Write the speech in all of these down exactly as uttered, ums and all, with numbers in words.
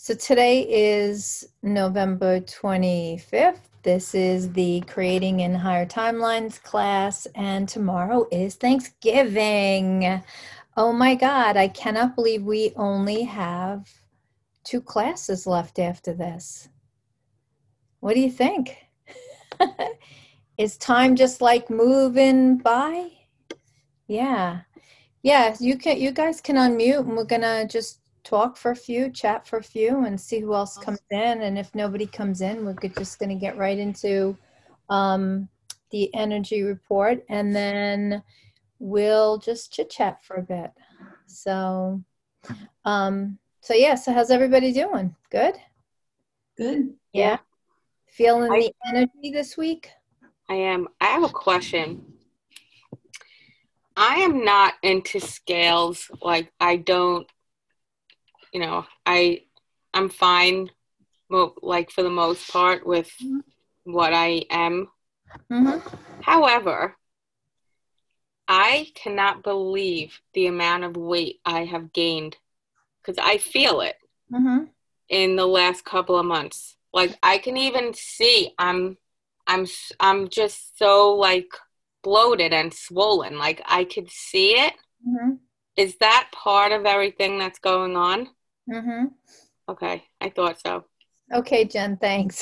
So today is November twenty-fifth. This is the Creating in Higher Timelines class, and tomorrow is Thanksgiving. Oh my God, I cannot believe we only have two classes left after this. What do you think? Is time just like moving by? Yeah. Yeah, you can you guys can unmute and we're gonna just talk for a few, chat for a few, and see who else comes in. And if nobody comes in, we're good- just gonna get right into um, the energy report, and then we'll just chit chat for a bit. So, um, so yeah. So how's everybody doing? Good? Good. Yeah. Feeling I, the energy this week? I am. I have a question. I am not into scales. Like, I don't, you know, I, I'm fine, mo- like, for the most part with what I am. Mm-hmm. However, I cannot believe the amount of weight I have gained because I feel it Mm-hmm. in the last couple of months. Like, I can even see I'm, I'm, I'm just so, like, bloated and swollen. Like, I could see it. Mm-hmm. Is that part of everything that's going on? Mm-hmm. Okay, I thought so. Okay, Jen, thanks.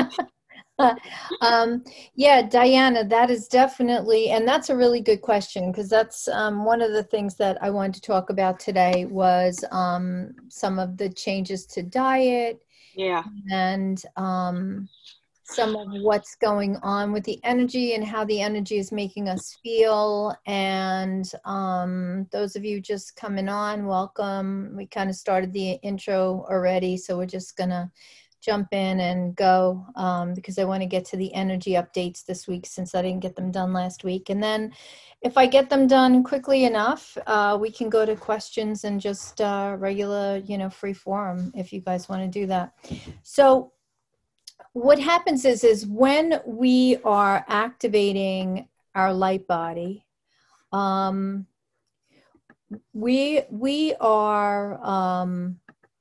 um, yeah, Diana, that is definitely, and that's a really good question, because that's um, one of the things that I wanted to talk about today was um, some of the changes to diet Yeah. and um, some of what's going on with the energy and how the energy is making us feel. And um, those of you just coming on, welcome. We kind of started the intro already, so we're just gonna jump in and go um, because I want to get to the energy updates this week since I didn't get them done last week. And then if I get them done quickly enough, uh, we can go to questions and just uh, regular, you know, free forum if you guys want to do that. So what happens is, is when we are activating our light body, um, we, we are um,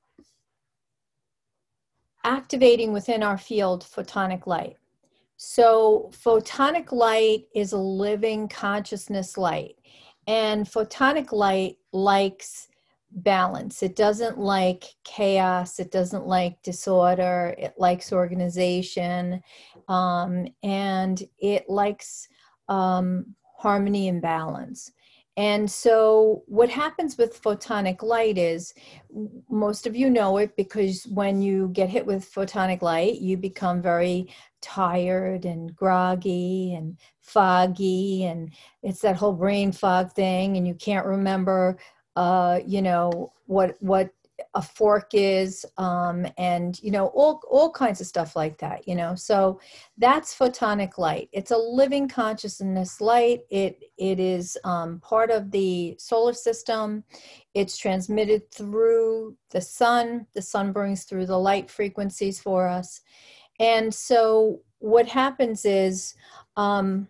activating within our field photonic light. So photonic light is a living consciousness light, and photonic light likes balance. It doesn't like chaos. It doesn't like disorder. It likes organization, um, and it likes um, harmony and balance. And so what happens with photonic light is, most of you know it because when you get hit with photonic light, you become very tired and groggy and foggy, and it's that whole brain fog thing, and you can't remember uh you know what what a fork is, um and you know all all kinds of stuff like that, you know so that's photonic light. It's a living consciousness light. It it is um part of the solar system. It's transmitted through the sun. The sun brings through the light frequencies for us. And so what happens is, um,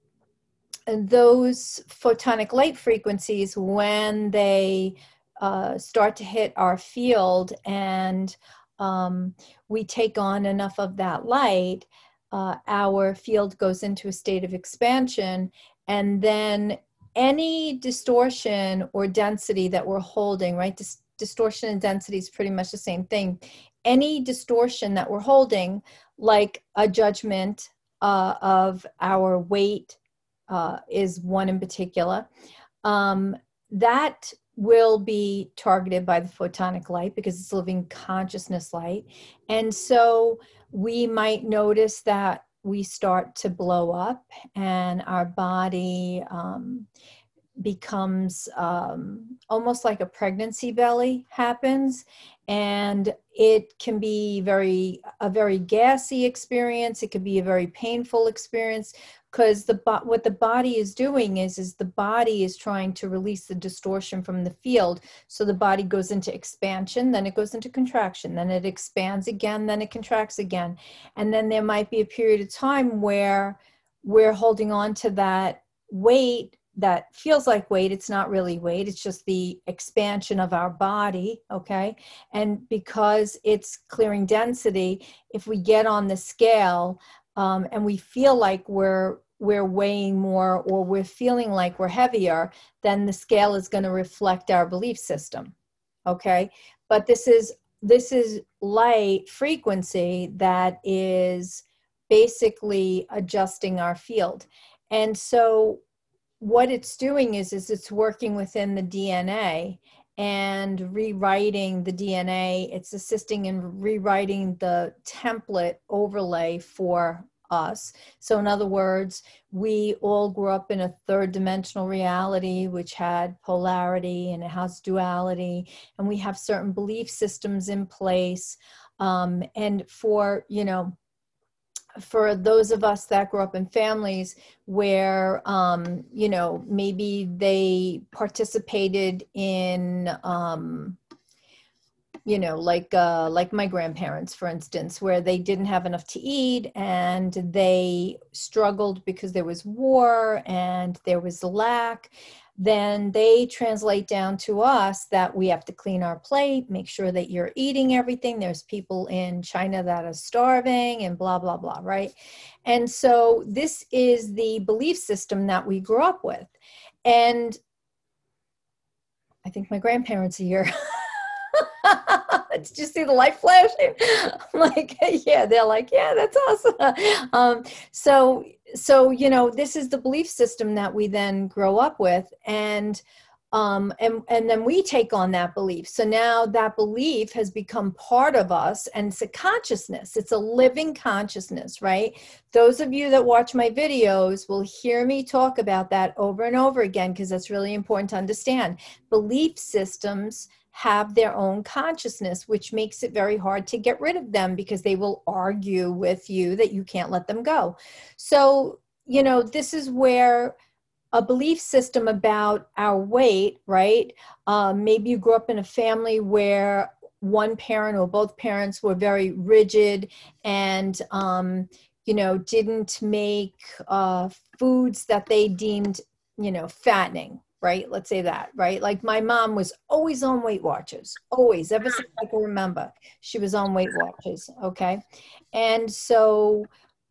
those photonic light frequencies, when they uh, start to hit our field and um, we take on enough of that light, uh, our field goes into a state of expansion. And then any distortion or density that we're holding, right? Dis- distortion and density is pretty much the same thing. Any distortion that we're holding, like a judgment uh, of our weight, uh, is one in particular, um, that will be targeted by the photonic light because it's living consciousness light. And so we might notice that we start to blow up and our body um, becomes um, almost like a pregnancy belly happens, and it can be very a very gassy experience. It could be a very painful experience because the what the body is doing is is the body is trying to release the distortion from the field. So the body goes into expansion, then it goes into contraction, then it expands again, then it contracts again, and then there might be a period of time where we're holding on to that weight that feels like weight. It's not really weight. It's just the expansion of our body. Okay. And because it's clearing density, if we get on the scale um, and we feel like we're we're weighing more or we're feeling like we're heavier, then the scale is going to reflect our belief system. Okay. But this is this is light frequency that is basically adjusting our field. And so what it's doing is, is it's working within the D N A and rewriting the D N A. It's assisting in rewriting the template overlay for us. So in other words, we all grew up in a third dimensional reality, which had polarity and it has duality, and we have certain belief systems in place. Um, and for, you know, for those of us that grew up in families where, um, you know, maybe they participated in, um, you know, like uh, like my grandparents, for instance, where they didn't have enough to eat and they struggled because there was war and there was lack, then they translate down to us that we have to clean our plate, make sure that you're eating everything. There's people in China that are starving and blah, blah, blah, right? And so this is the belief system that we grew up with. And I think my grandparents are here. Did you see the light flashing? I'm like, yeah, they're like, yeah, that's awesome. Um, so, so, you know, this is the belief system that we then grow up with. And, um, and, and then we take on that belief. So now that belief has become part of us, and it's a consciousness. It's a living consciousness, right? Those of you that watch my videos will hear me talk about that over and over again, because that's really important to understand. Belief systems have their own consciousness, which makes it very hard to get rid of them because they will argue with you that you can't let them go. So, you know, this is where a belief system about our weight, right? Um, maybe you grew up in a family where one parent or both parents were very rigid and, um, you know, didn't make uh, foods that they deemed, you know, fattening. Right? Let's say that, right? Like my mom was always on Weight Watchers, always, ever since I can remember, she was on Weight Watchers. Okay. And so,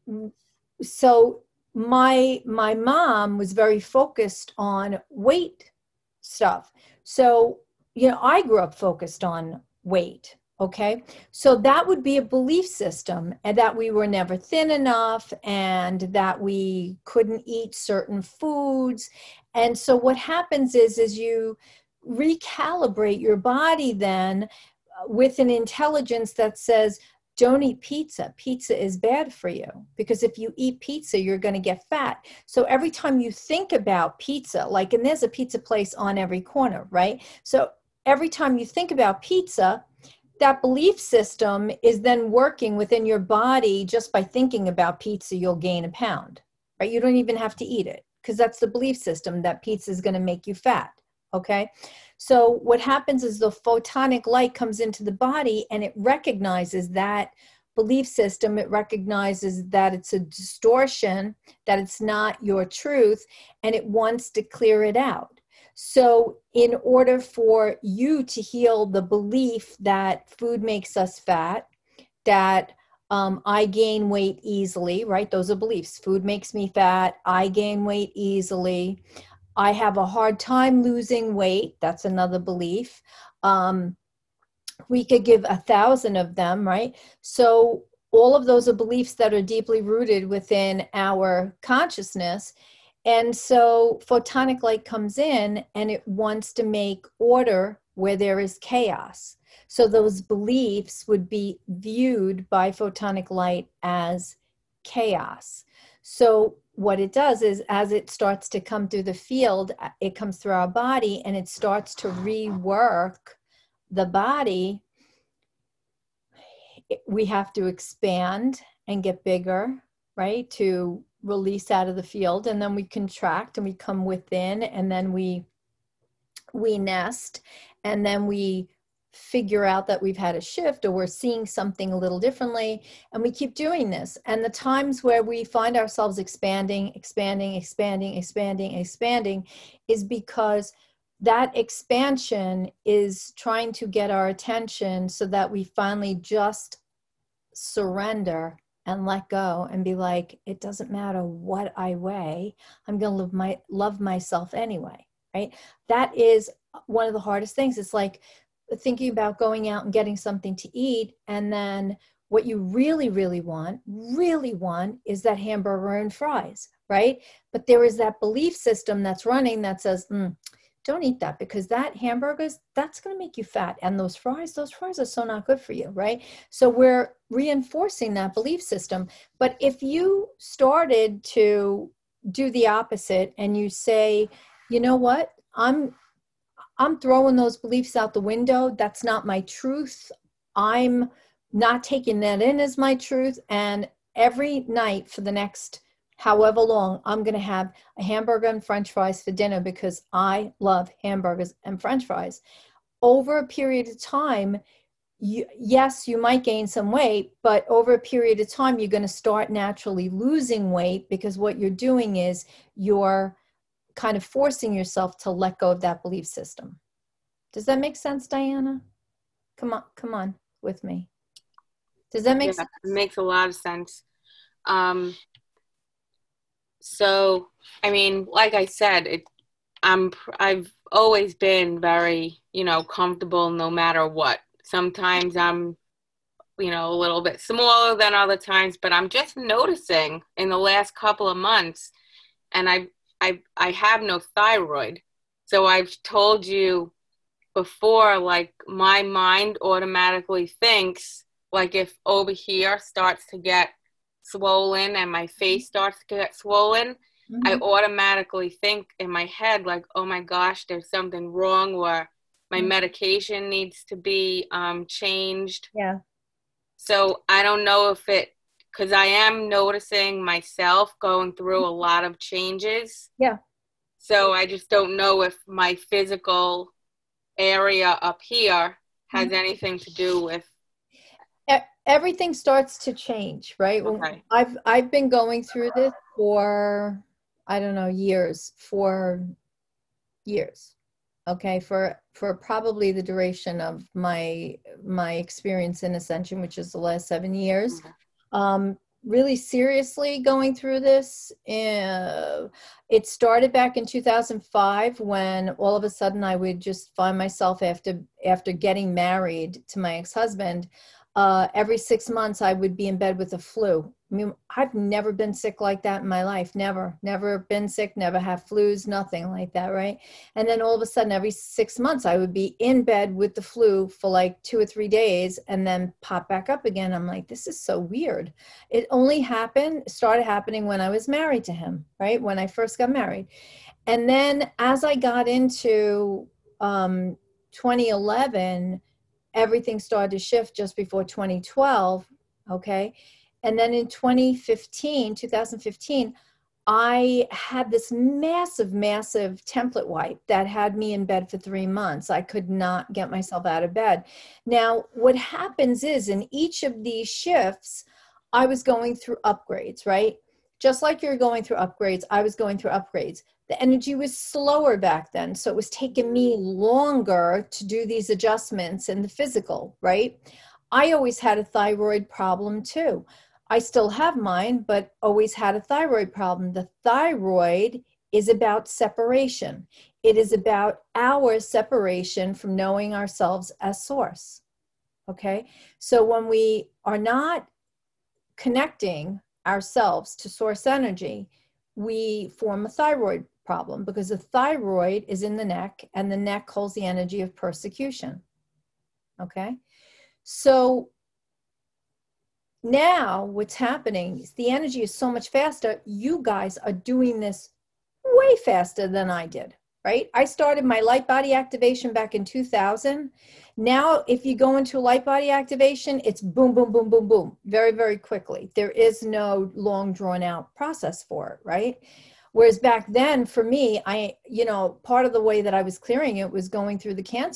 so my, my mom was very focused on weight stuff. So, you know, I grew up focused on weight. Okay. So that would be a belief system, and that we were never thin enough and that we couldn't eat certain foods. And so what happens is, is you recalibrate your body then with an intelligence that says, don't eat pizza. Pizza is bad for you, because if you eat pizza, you're going to get fat. So every time you think about pizza, like, and there's a pizza place on every corner, right? So every time you think about pizza, that belief system is then working within your body. Just by thinking about pizza, you'll gain a pound, right? You don't even have to eat it, because that's the belief system that pizza is going to make you fat. Okay. So what happens is the photonic light comes into the body and it recognizes that belief system. It recognizes that it's a distortion, that it's not your truth, and it wants to clear it out. So in order for you to heal the belief that food makes us fat, that um, I gain weight easily, right? Those are beliefs. Food makes me fat. I gain weight easily. I have a hard time losing weight. That's another belief. Um, we could give a thousand of them, right? So all of those are beliefs that are deeply rooted within our consciousness. And so photonic light comes in and it wants to make order where there is chaos. So those beliefs would be viewed by photonic light as chaos. So what it does is, as it starts to come through the field, it comes through our body and it starts to rework the body. We have to expand and get bigger, right? To release out of the field, and then we contract and we come within, and then we we nest, and then we figure out that we've had a shift or we're seeing something a little differently. And we keep doing this. And the times where we find ourselves expanding, expanding, expanding, expanding, expanding is because that expansion is trying to get our attention so that we finally just surrender and let go and be like, it doesn't matter what I weigh. I'm going to love my love myself anyway, right? That is one of the hardest things. It's like thinking about going out and getting something to eat, and then what you really, really want, really want is that hamburger and fries, right? But there is that belief system that's running that says, mm, don't eat that because that hamburgers, that's going to make you fat. And those fries, those fries are so not good for you, right? So we're reinforcing that belief system. But if you started to do the opposite and you say, you know what, I'm I'm throwing those beliefs out the window. That's not my truth. I'm not taking that in as my truth. And every night for the next however long, I'm going to have a hamburger and French fries for dinner because I love hamburgers and French fries. Over a period of time, you, yes, you might gain some weight, but over a period of time, you're going to start naturally losing weight because what you're doing is you're kind of forcing yourself to let go of that belief system. Does that make sense, Diana? Come on, come on with me. Does that make yeah, sense? It makes a lot of sense. Um, so, I mean, like I said, it, I'm, I've always been very, you know, comfortable no matter what. Sometimes I'm, you know, a little bit smaller than other times, but I'm just noticing in the last couple of months, and I I I have no thyroid. So I've told you before, like my mind automatically thinks, like if over here starts to get swollen and my face starts to get swollen, mm-hmm. I automatically think in my head, like, oh my gosh, there's something wrong, or my mm-hmm. medication needs to be um, changed. Yeah. So I don't know if it, because I am noticing myself going through a lot of changes. Yeah. So I just don't know if my physical area up here has mm-hmm. anything to do with. Everything starts to change, right? Okay. I've I've been going through this for, I don't know, years, for years. Okay, for for probably the duration of my my experience in Ascension, which is the last seven years. Okay. Um, really seriously going through this. Uh, it started back in two thousand five when all of a sudden I would just find myself after after getting married to my ex-husband, uh, every six months I would be in bed with the flu. I mean, I've never been sick like that in my life. Never, never been sick, never had flus, nothing like that, right? And then all of a sudden, every six months, I would be in bed with the flu for like two or three days and then pop back up again. I'm like, this is so weird. It only happened, started happening when I was married to him, right? When I first got married. And then as I got into um, twenty eleven, everything started to shift just before twenty twelve, okay? And then in twenty fifteen, two thousand fifteen, I had this massive, massive template wipe that had me in bed for three months. I could not get myself out of bed. Now, what happens is in each of these shifts, I was going through upgrades, right? Just like you're going through upgrades, I was going through upgrades. The energy was slower back then, so it was taking me longer to do these adjustments in the physical, right? I always had a thyroid problem too. I still have mine, but always had a thyroid problem. The thyroid is about separation. It is about our separation from knowing ourselves as source, okay? So when we are not connecting ourselves to source energy, we form a thyroid problem because the thyroid is in the neck and the neck holds the energy of persecution, okay? So now what's happening is the energy is so much faster. You guys are doing this way faster than I did, right? I started my light body activation back in two thousand. Now, if you go into light body activation, it's boom, boom, boom, boom, boom, very, very quickly. There is no long drawn out process for it, right? Whereas back then for me, I, you know, part of the way that I was clearing it was going through the cancer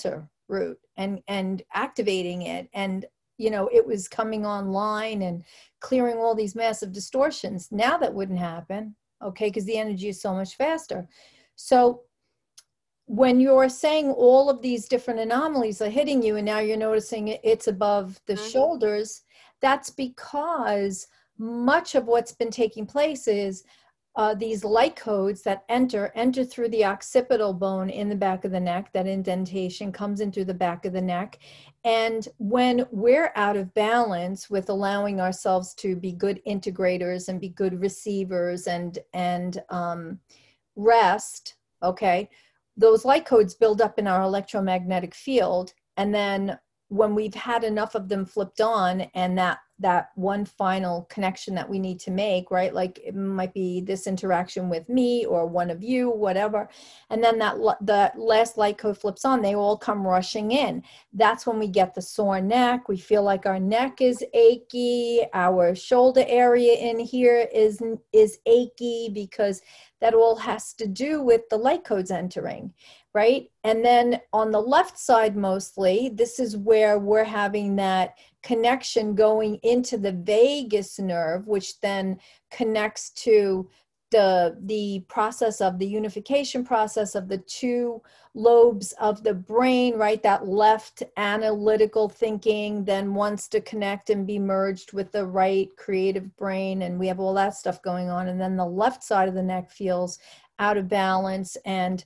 root and, and activating it. And, you know, it was coming online and clearing all these massive distortions. Now that wouldn't happen, okay, because the energy is so much faster. So when you're saying all of these different anomalies are hitting you and now you're noticing it's above the Mm-hmm. shoulders, that's because much of what's been taking place is uh, these light codes that enter, enter through the occipital bone in the back of the neck. That indentation comes into the back of the neck. And when we're out of balance with allowing ourselves to be good integrators and be good receivers and, and um, rest, okay, those light codes build up in our electromagnetic field. And then when we've had enough of them flipped on and that, that one final connection that we need to make, right? Like it might be this interaction with me or one of you, whatever. And then that the last light code flips on, they all come rushing in. That's when we get the sore neck. We feel like our neck is achy. Our shoulder area in here is, is achy because that all has to do with the light codes entering, right? And then on the left side, mostly, this is where we're having that connection going into the vagus nerve, which then connects to the, the process of the unification process of the two lobes of the brain, right? That left analytical thinking then wants to connect and be merged with the right creative brain. And we have all that stuff going on. And then the left side of the neck feels out of balance. And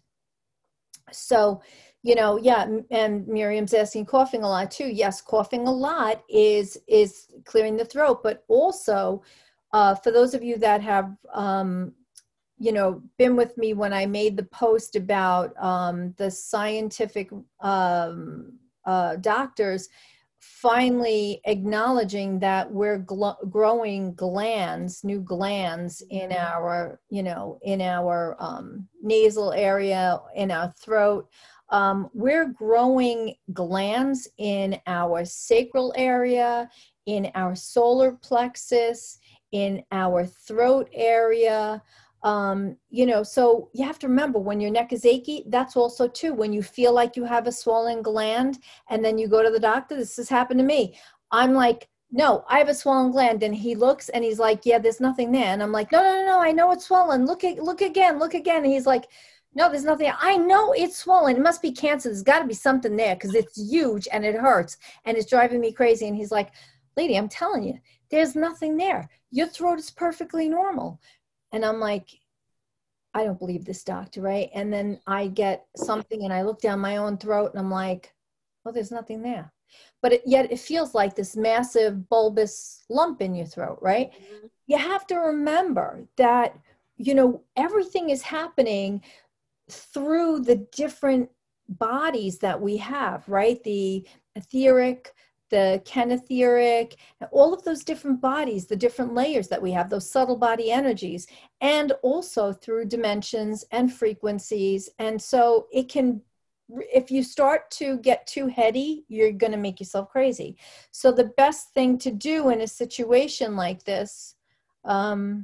so, you know, yeah, and Miriam's asking, coughing a lot too. Yes, coughing a lot is is clearing the throat, but also uh, for those of you that have, um, you know, been with me when I made the post about um, the scientific um, uh, doctors finally acknowledging that we're gl- growing glands, new glands in our, you know, in our um, nasal area, in our throat. Um, we're growing glands in our sacral area, in our solar plexus, in our throat area. Um, you know, so you have to remember when your neck is achy, that's also too, when you feel like you have a swollen gland and then you go to the doctor, this has happened to me. I'm like, no, I have a swollen gland. And he looks and he's like, yeah, there's nothing there. And I'm like, no, no, no, no, I know it's swollen. Look at, look again, look again. And he's like, no, there's nothing. I know it's swollen. It must be cancer. There's got to be something there because it's huge and it hurts and it's driving me crazy. And he's like, lady, I'm telling you, there's nothing there. Your throat is perfectly normal. And I'm like, I don't believe this doctor, right? And then I get something and I look down my own throat and I'm like, well, there's nothing there. But it, yet it feels like this massive bulbous lump in your throat, right? Mm-hmm. You have to remember that, you know, everything is happening through the different bodies that we have, right? The etheric, the kinetheric, all of those different bodies, the different layers that we have, those subtle body energies, and also through dimensions and frequencies. And so it can, if you start to get too heady, you're going to make yourself crazy. So the best thing to do in a situation like this, um,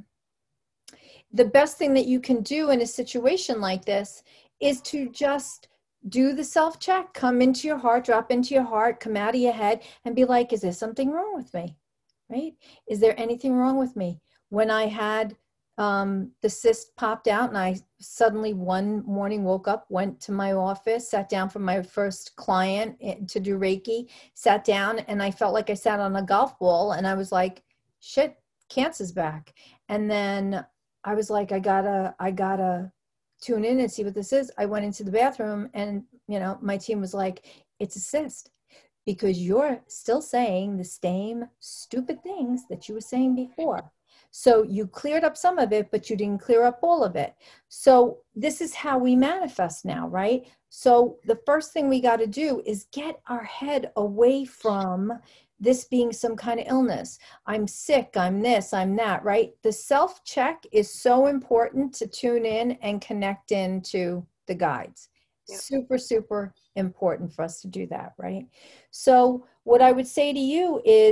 the best thing that you can do in a situation like this is to just do the self-check, come into your heart, drop into your heart, come out of your head and be like, is there something wrong with me, right? Is there anything wrong with me? When I had um, the cyst popped out and I suddenly one morning woke up, went to my office, sat down for my first client to do Reiki, sat down and I felt like I sat on a golf ball and I was like, shit, cancer's back. And then I was like, I gotta, I gotta, tune in and see what this is. I went into the bathroom and, you know, my team was like, it's a cyst because you're still saying the same stupid things that you were saying before. So you cleared up some of it, but you didn't clear up all of it. So this is how we manifest now, right? So the first thing we got to do is get our head away from this being some kind of illness. I'm sick, I'm this, I'm that, right? The self-check is so important to tune in and connect into the guides. Yep. Super, super important for us to do that, right? So what I would say to you is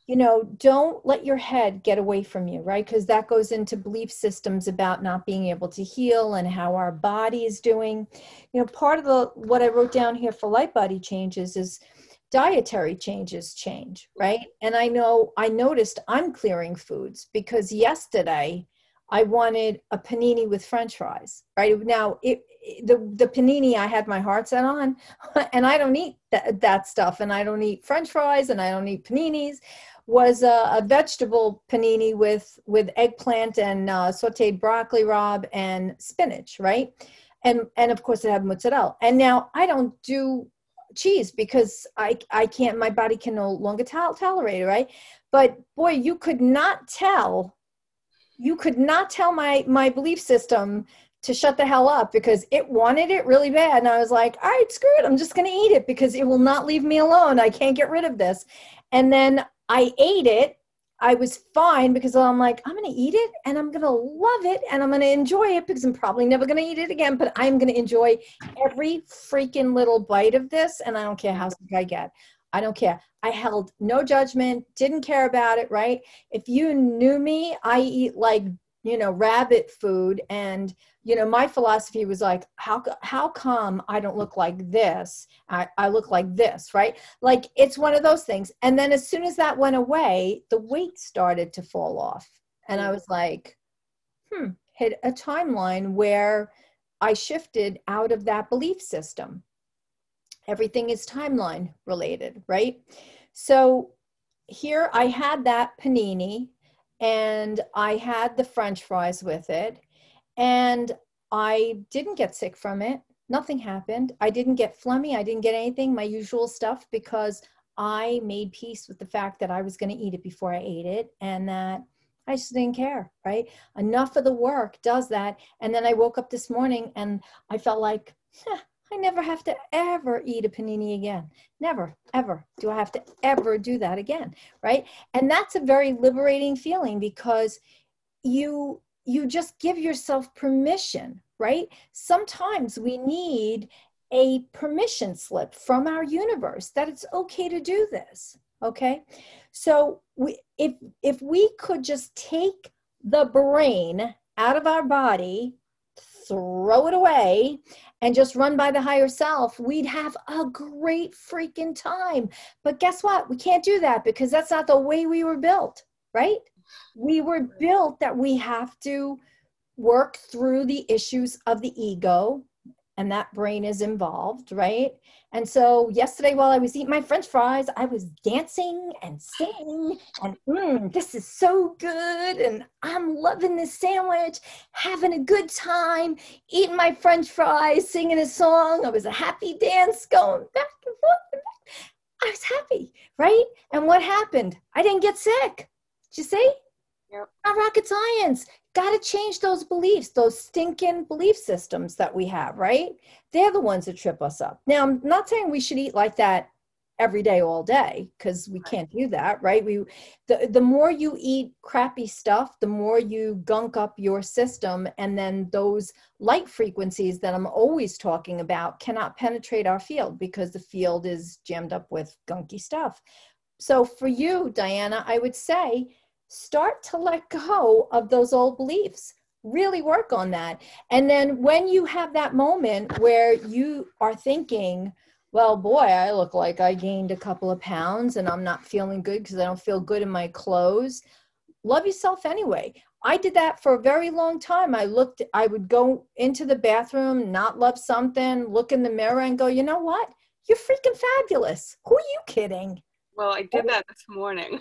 you know, don't let your head get away from you, right? Because that goes into belief systems about not being able to heal and how our body is doing. You know, part of the what I wrote down here for light body changes is dietary changes change, right? And I know I noticed I'm clearing foods because yesterday I wanted a panini with French fries, right? Now, it, the the panini I had my heart set on, and I don't eat that, that stuff, and I don't eat French fries, and I don't eat paninis, was a, a vegetable panini with with eggplant and uh, sauteed broccoli rabe and spinach, right? And and of course it had mozzarella. And now I don't do cheese because I I can't, my body can no longer tol- tolerate it, right? But boy, you could not tell, you could not tell my my belief system to shut the hell up because it wanted it really bad. And I was like, all right, screw it. I'm just going to eat it because it will not leave me alone. I can't get rid of this. And then I ate it. I was fine because I'm like, I'm going to eat it and I'm going to love it and I'm going to enjoy it because I'm probably never going to eat it again, but I'm going to enjoy every freaking little bite of this. And I don't care how sick I get. I don't care. I held no judgment, didn't care about it, right? If you knew me, I eat like, you know, rabbit food. And, you know, my philosophy was like, how, how come I don't look like this? I, I look like this, right? Like, it's one of those things. And then as soon as that went away, the weight started to fall off. And I was like, hmm, hit a timeline where I shifted out of that belief system. Everything is timeline related, right? So here I had that panini and I had the French fries with it and I didn't get sick from it. Nothing happened. I didn't get phlegmy. I didn't get anything, my usual stuff, because I made peace with the fact that I was going to eat it before I ate it and that I just didn't care, right? Enough of the work does that. And then I woke up this morning and I felt like, huh, I never have to ever eat a panini again. Never, ever do I have to ever do that again, right? And that's a very liberating feeling because you you just give yourself permission, right? Sometimes we need a permission slip from our universe that it's okay to do this, okay? So we, if if we could just take the brain out of our body, throw it away, and just run by the higher self, we'd have a great freaking time. But guess what? We can't do that because that's not the way we were built, right? We were built that we have to work through the issues of the ego, and that brain is involved, right? And so yesterday while I was eating my French fries, I was dancing and singing and mm, this is so good. And I'm loving this sandwich, having a good time, eating my French fries, singing a song. I was a happy dance going back and forth and back. I was happy, right? And what happened? I didn't get sick. Did you see? Yep. Not rocket science. Got to change those beliefs, those stinking belief systems that we have, right? They're the ones that trip us up. Now, I'm not saying we should eat like that every day, all day, because we can't do that, right? We, the, the more you eat crappy stuff, the more you gunk up your system. And then those light frequencies that I'm always talking about cannot penetrate our field because the field is jammed up with gunky stuff. So for you, Diana, I would say, start to let go of those old beliefs. Really work on that. And then when you have that moment where you are thinking, well, boy, I look like I gained a couple of pounds and I'm not feeling good because I don't feel good in my clothes. Love yourself anyway. I did that for a very long time. I looked, I would go into the bathroom, not love something, look in the mirror and go, you know what? You're freaking fabulous. Who are you kidding? Well, I did that this morning.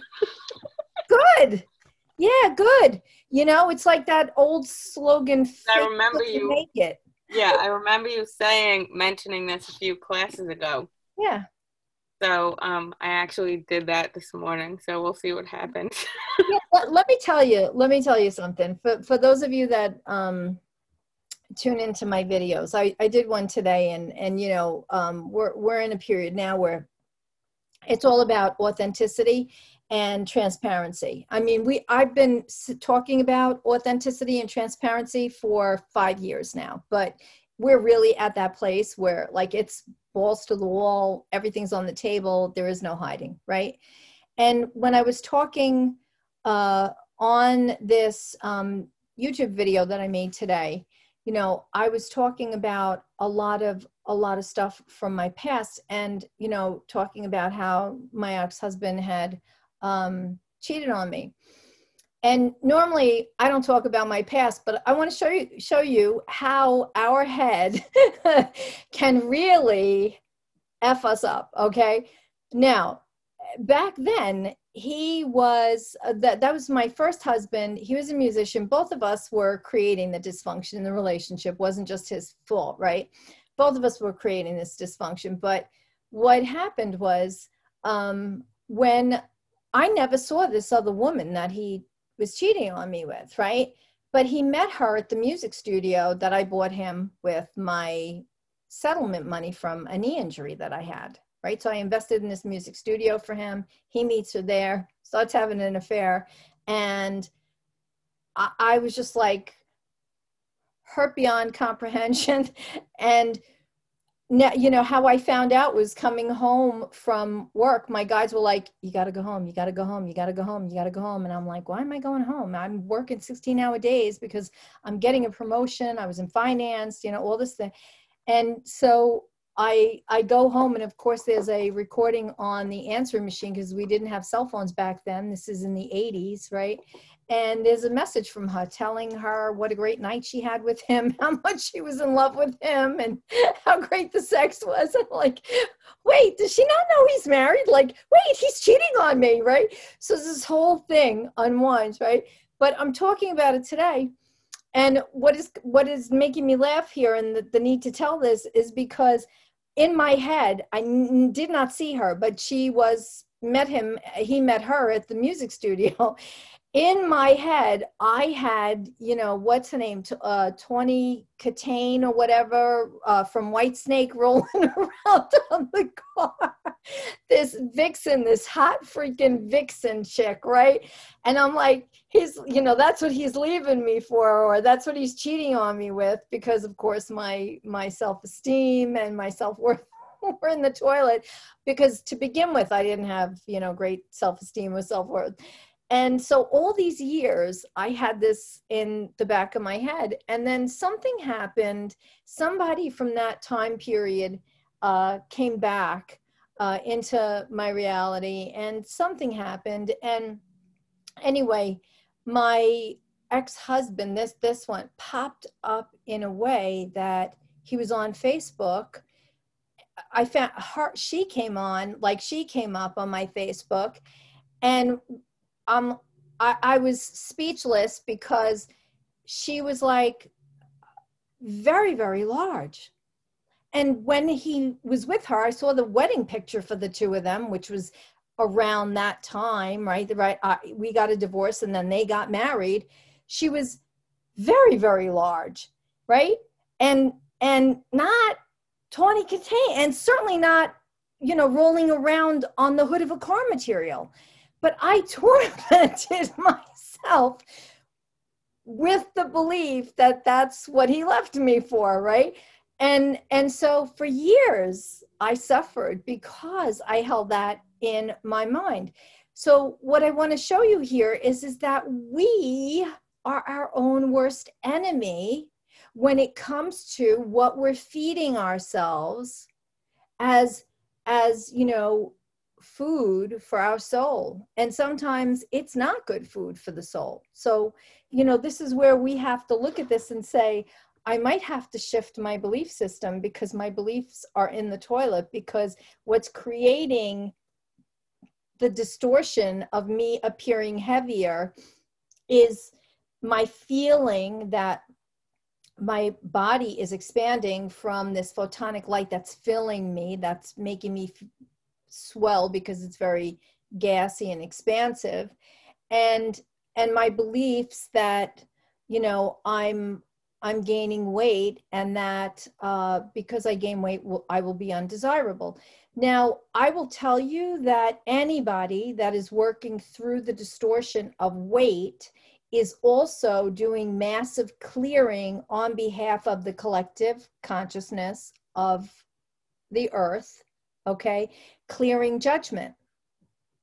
Good. Yeah, good. You know, it's like that old slogan. I remember you make it. Yeah, I remember you saying, mentioning this a few classes ago. Yeah. So um, I actually did that this morning. So we'll see what happens. Yeah, let, let me tell you. Let me tell you something. For for those of you that um, tune into my videos, I, I did one today, and and you know, um, we're we're in a period now where it's all about authenticity and transparency. I mean, we I've been talking about authenticity and transparency for five years now, but we're really at that place where like it's balls to the wall, everything's on the table, there is no hiding, right? and when I was talking uh, on this um, YouTube video that I made today, you know, I was talking about a lot of a lot of stuff from my past, and you know, talking about how my ex-husband had um, cheated on me. And normally I don't talk about my past, but I want to show you show you how our head can really F us up. Okay. Now, back then, he was uh, that that was my first husband. He was a musician. Both of us were creating the dysfunction in the relationship. Wasn't just his fault, right? Both of us were creating this dysfunction. But what happened was, um, when I never saw this other woman that he was cheating on me with, right? But he met her at the music studio that I bought him with my settlement money from a knee injury that I had, right? So I invested in this music studio for him. He meets her there, starts having an affair. And I, I was just like hurt beyond comprehension. And now, you know, how I found out was coming home from work. My guys were like, you got to go home. You got to go home. You got to go home. You got to go home. And I'm like, why am I going home? I'm working sixteen hour days because I'm getting a promotion. I was in finance, you know, all this thing. And so I I go home, and of course there's a recording on the answering machine because we didn't have cell phones back then. This is in the eighties, right? And there's a message from her telling her what a great night she had with him, how much she was in love with him, and how great the sex was. I'm like, wait, does she not know he's married? Like, wait, he's cheating on me, right? So this whole thing unwinds, right? But I'm talking about it today. And what is what is making me laugh here, and the, the need to tell this, is because in my head, I n- did not see her, but she was, met him, he met her at the music studio. In my head, I had, you know, what's her name, uh, Tawny Katane or whatever, uh, from Whitesnake rolling around on the car. This vixen, this hot freaking vixen chick, right? And I'm like, he's, you know, that's what he's leaving me for, or that's what he's cheating on me with, because of course my my self-esteem and my self-worth were in the toilet, because to begin with, I didn't have, you know, great self-esteem or self-worth. And so all these years, I had this in the back of my head. And then something happened. Somebody from that time period uh, came back uh, into my reality, and something happened. And anyway, my ex-husband, this, this one, popped up in a way that he was on Facebook. I found her, she came on, like she came up on my Facebook. And Um, I, I was speechless because she was like very, very large. And when he was with her, I saw the wedding picture for the two of them, which was around that time, right? The right, uh, we got a divorce and then they got married. She was very, very large, right? And and not Tawny Katane, and certainly not, you know, rolling around on the hood of a car material. But I tormented myself with the belief that that's what he left me for, right? And and so for years, I suffered because I held that in my mind. So what I want to show you here is, is that we are our own worst enemy when it comes to what we're feeding ourselves as, as you know, food for our soul. And sometimes it's not good food for the soul. So, you know, this is where we have to look at this and say, I might have to shift my belief system because my beliefs are in the toilet, because what's creating the distortion of me appearing heavier is my feeling that my body is expanding from this photonic light that's filling me, that's making me f- swell because it's very gassy and expansive, and and my beliefs that, you know, I'm I'm gaining weight, and that uh, because I gain weight, will, I will be undesirable. Now, I will tell you that anybody that is working through the distortion of weight is also doing massive clearing on behalf of the collective consciousness of the earth, okay? Clearing judgment.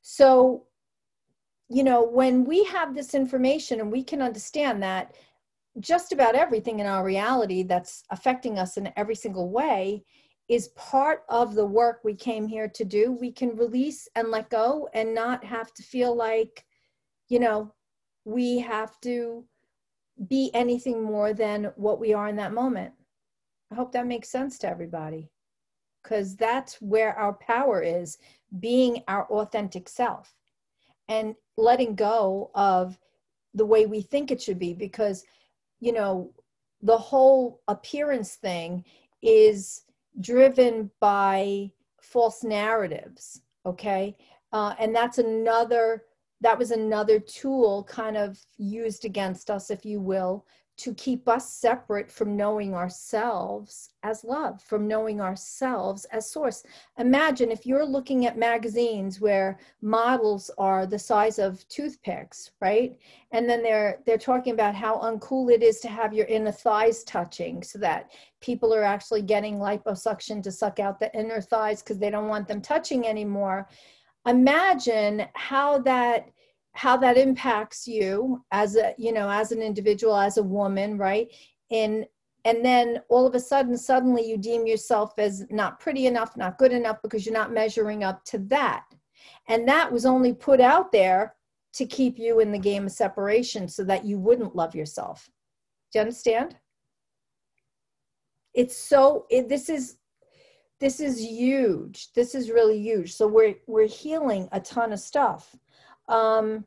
So, you know, when we have this information and we can understand that just about everything in our reality that's affecting us in every single way is part of the work we came here to do, we can release and let go and not have to feel like, you know, we have to be anything more than what we are in that moment. I hope that makes sense to everybody, because that's where our power is, being our authentic self and letting go of the way we think it should be. Because, you know, the whole appearance thing is driven by false narratives. Okay. Uh, and that's another, that was another tool kind of used against us, if you will, to keep us separate from knowing ourselves as love, from knowing ourselves as source. Imagine if you're looking at magazines where models are the size of toothpicks, right? And then they're they're talking about how uncool it is to have your inner thighs touching, so that people are actually getting liposuction to suck out the inner thighs because they don't want them touching anymore. Imagine how that how that impacts you as a, you know, as an individual, as a woman, right? And, and then all of a sudden, suddenly you deem yourself as not pretty enough, not good enough, because you're not measuring up to that. And that was only put out there to keep you in the game of separation so that you wouldn't love yourself. Do you understand? It's so, it, this is, this is huge. This is really huge. So we're, we're healing a ton of stuff. Um,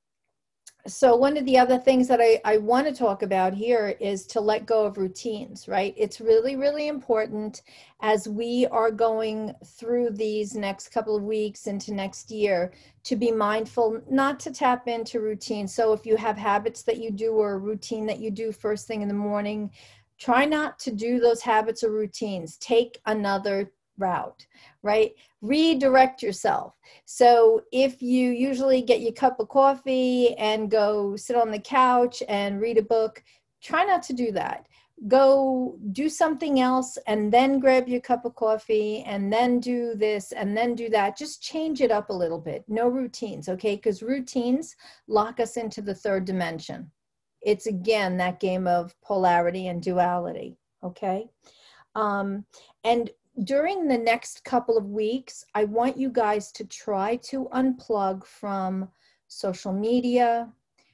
so one of the other things that I, I want to talk about here is to let go of routines, right? It's really, really important as we are going through these next couple of weeks into next year to be mindful not to tap into routine. So if you have habits that you do or a routine that you do first thing in the morning, try not to do those habits or routines. Take another route, right? Redirect yourself. So if you usually get your cup of coffee and go sit on the couch and read a book, try not to do that. Go do something else and then grab your cup of coffee and then do this and then do that. Just change it up a little bit. No routines, okay? Because routines lock us into the third dimension. It's, again, that game of polarity and duality, okay? Um, and during the next couple of weeks, I want you guys to try to unplug from social media,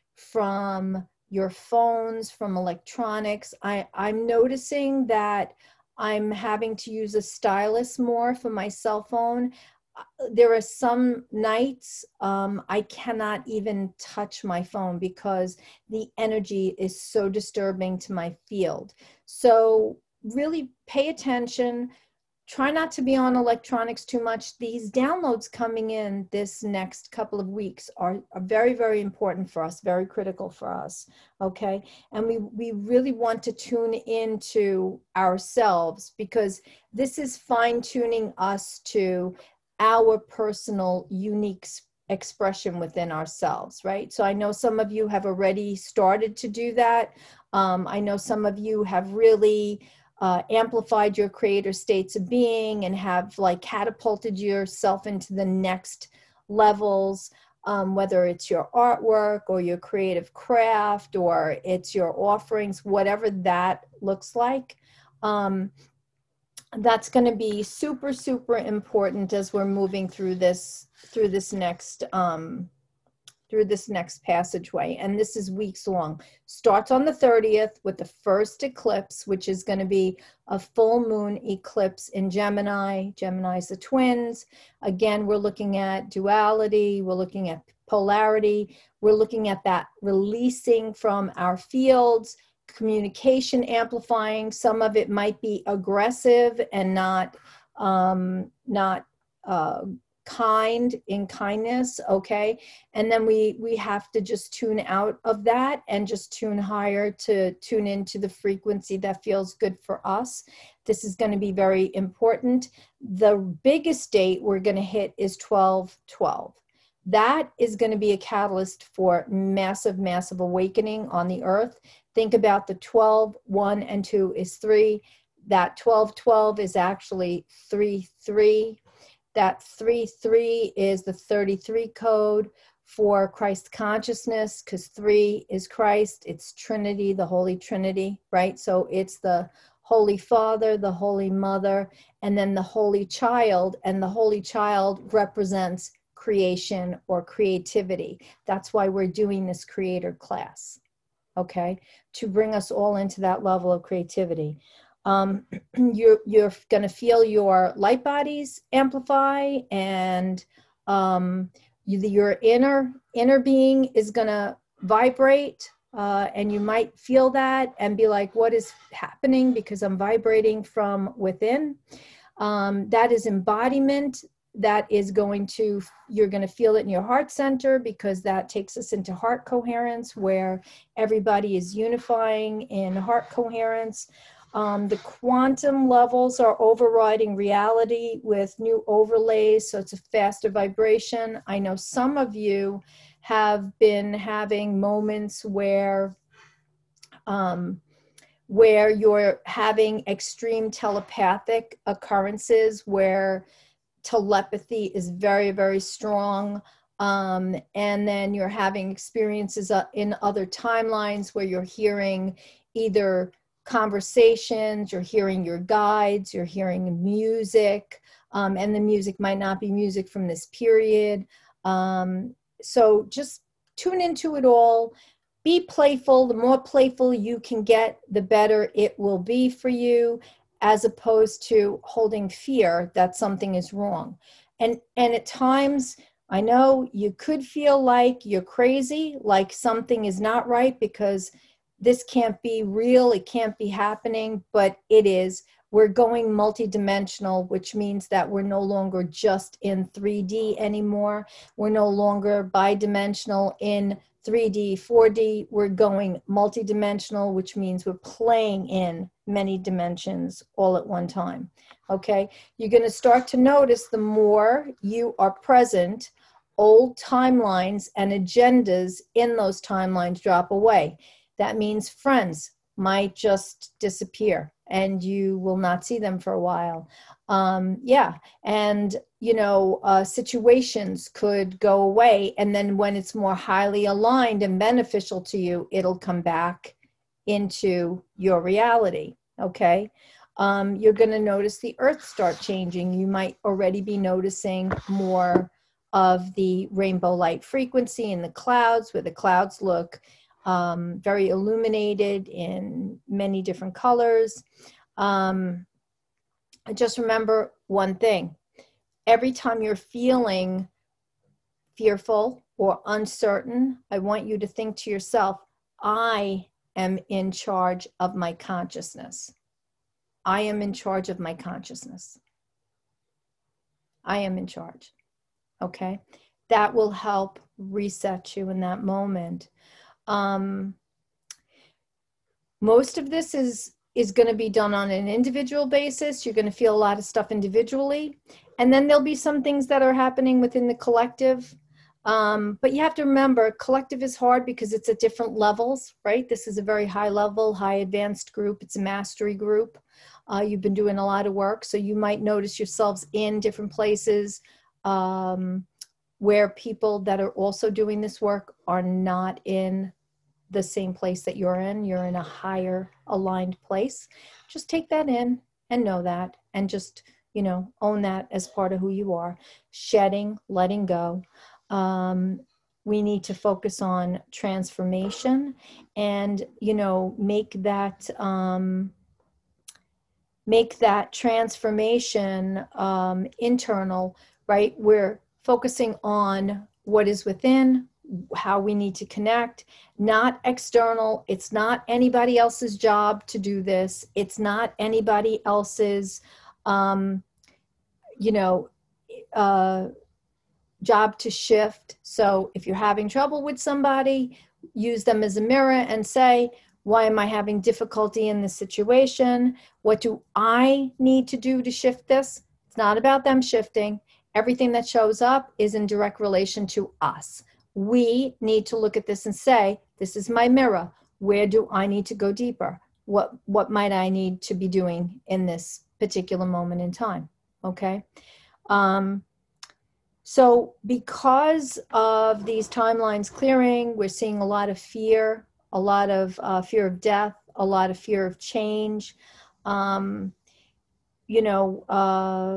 from your phones, from electronics. I, I'm noticing that I'm having to use a stylus more for my cell phone. There are some nights um, I cannot even touch my phone because the energy is so disturbing to my field. So really pay attention. Try not to be on electronics too much. These downloads coming in this next couple of weeks are, are very, very important for us, very critical for us, okay? And we, we really want to tune into ourselves, because this is fine-tuning us to our personal, unique expression within ourselves, right? So I know some of you have already started to do that. Um, I know some of you have really Uh, amplified your creator states of being and have like catapulted yourself into the next levels, um, whether it's your artwork or your creative craft or it's your offerings, whatever that looks like. Um, that's going to be super, super important as we're moving through this, through this next um, through this next passageway. And this is weeks long. Starts on the thirtieth with the first eclipse, which is going to be a full moon eclipse in Gemini. Gemini is the twins. Again, we're looking at duality. We're looking at polarity. We're looking at that releasing from our fields, communication amplifying. Some of it might be aggressive and not, um, not, uh, kind in kindness, okay? And then we we have to just tune out of that and just tune higher to tune into the frequency that feels good for us. This is going to be very important. The biggest date we're going to hit is twelve twelve. That is going to be a catalyst for massive, massive awakening on the earth. Think about the twelve, one and two is three. That twelve twelve is actually three three. That three three is the thirty-three code for Christ consciousness, because three is Christ. It's Trinity, the Holy Trinity, right? So it's the Holy Father, the Holy Mother, and then the Holy Child. And the Holy Child represents creation or creativity. That's why we're doing this creator class, okay? To bring us all into that level of creativity. Um, you're you're going to feel your light bodies amplify, and um, you, your inner inner being is going to vibrate, uh, and you might feel that and be like, what is happening? Because I'm vibrating from within. Um, that is embodiment. That is going to, you're going to feel it in your heart center, because that takes us into heart coherence, where everybody is unifying in heart coherence. Um, the quantum levels are overriding reality with new overlays, so it's a faster vibration. I know some of you have been having moments where um, where you're having extreme telepathic occurrences, where telepathy is very, very strong. Um, and then you're having experiences uh, in other timelines where you're hearing either conversations, you're hearing your guides, you're hearing music, um, and the music might not be music from this period. Um, so just tune into it all. Be playful. The more playful you can get, the better it will be for you, as opposed to holding fear that something is wrong. And, and at times, I know you could feel like you're crazy, like something is not right, because this can't be real, it can't be happening, but it is. We're going multidimensional, which means that we're no longer just in three D anymore. We're no longer bidimensional in three D, four D. We're going multidimensional, which means we're playing in many dimensions all at one time, okay? You're going to start to notice, the more you are present, old timelines and agendas in those timelines drop away. That means friends might just disappear and you will not see them for a while. Um, yeah, and you know, uh, situations could go away, and then when it's more highly aligned and beneficial to you, it'll come back into your reality, okay? Um, you're going to notice the earth start changing. You might already be noticing more of the rainbow light frequency in the clouds, where the clouds look um, very illuminated in many different colors. Um, just remember one thing. Every time you're feeling fearful or uncertain, I want you to think to yourself, I am in charge of my consciousness. I am in charge of my consciousness. I am in charge. Okay? That will help reset you in that moment. Um, most of this is is going to be done on an individual basis. You're going to feel a lot of stuff individually. And then there'll be some things that are happening within the collective. Um, but you have to remember, collective is hard because it's at different levels, right? This is a very high level, high advanced group. It's a mastery group. Uh, you've been doing a lot of work. So you might notice yourselves in different places um, where people that are also doing this work are not in the same place that you're in. You're in a higher aligned place. Just take that in and know that, and just, you know, own that as part of who you are. Shedding, letting go. Um, we need to focus on transformation and, you know, make that, um, make that transformation um, internal, right? We're focusing on what is within, how we need to connect, not external. It's not anybody else's job to do this. It's not anybody else's, um, you know, uh, job to shift. So if you're having trouble with somebody, use them as a mirror and say, why am I having difficulty in this situation? What do I need to do to shift this? It's not about them shifting. Everything that shows up is in direct relation to us. We need to look at this and say, this is my mirror. Where do I need to go deeper? What, what might I need to be doing in this particular moment in time? Okay. Um, so because of these timelines clearing, we're seeing a lot of fear, a lot of uh, fear of death, a lot of fear of change. Um, you know, uh,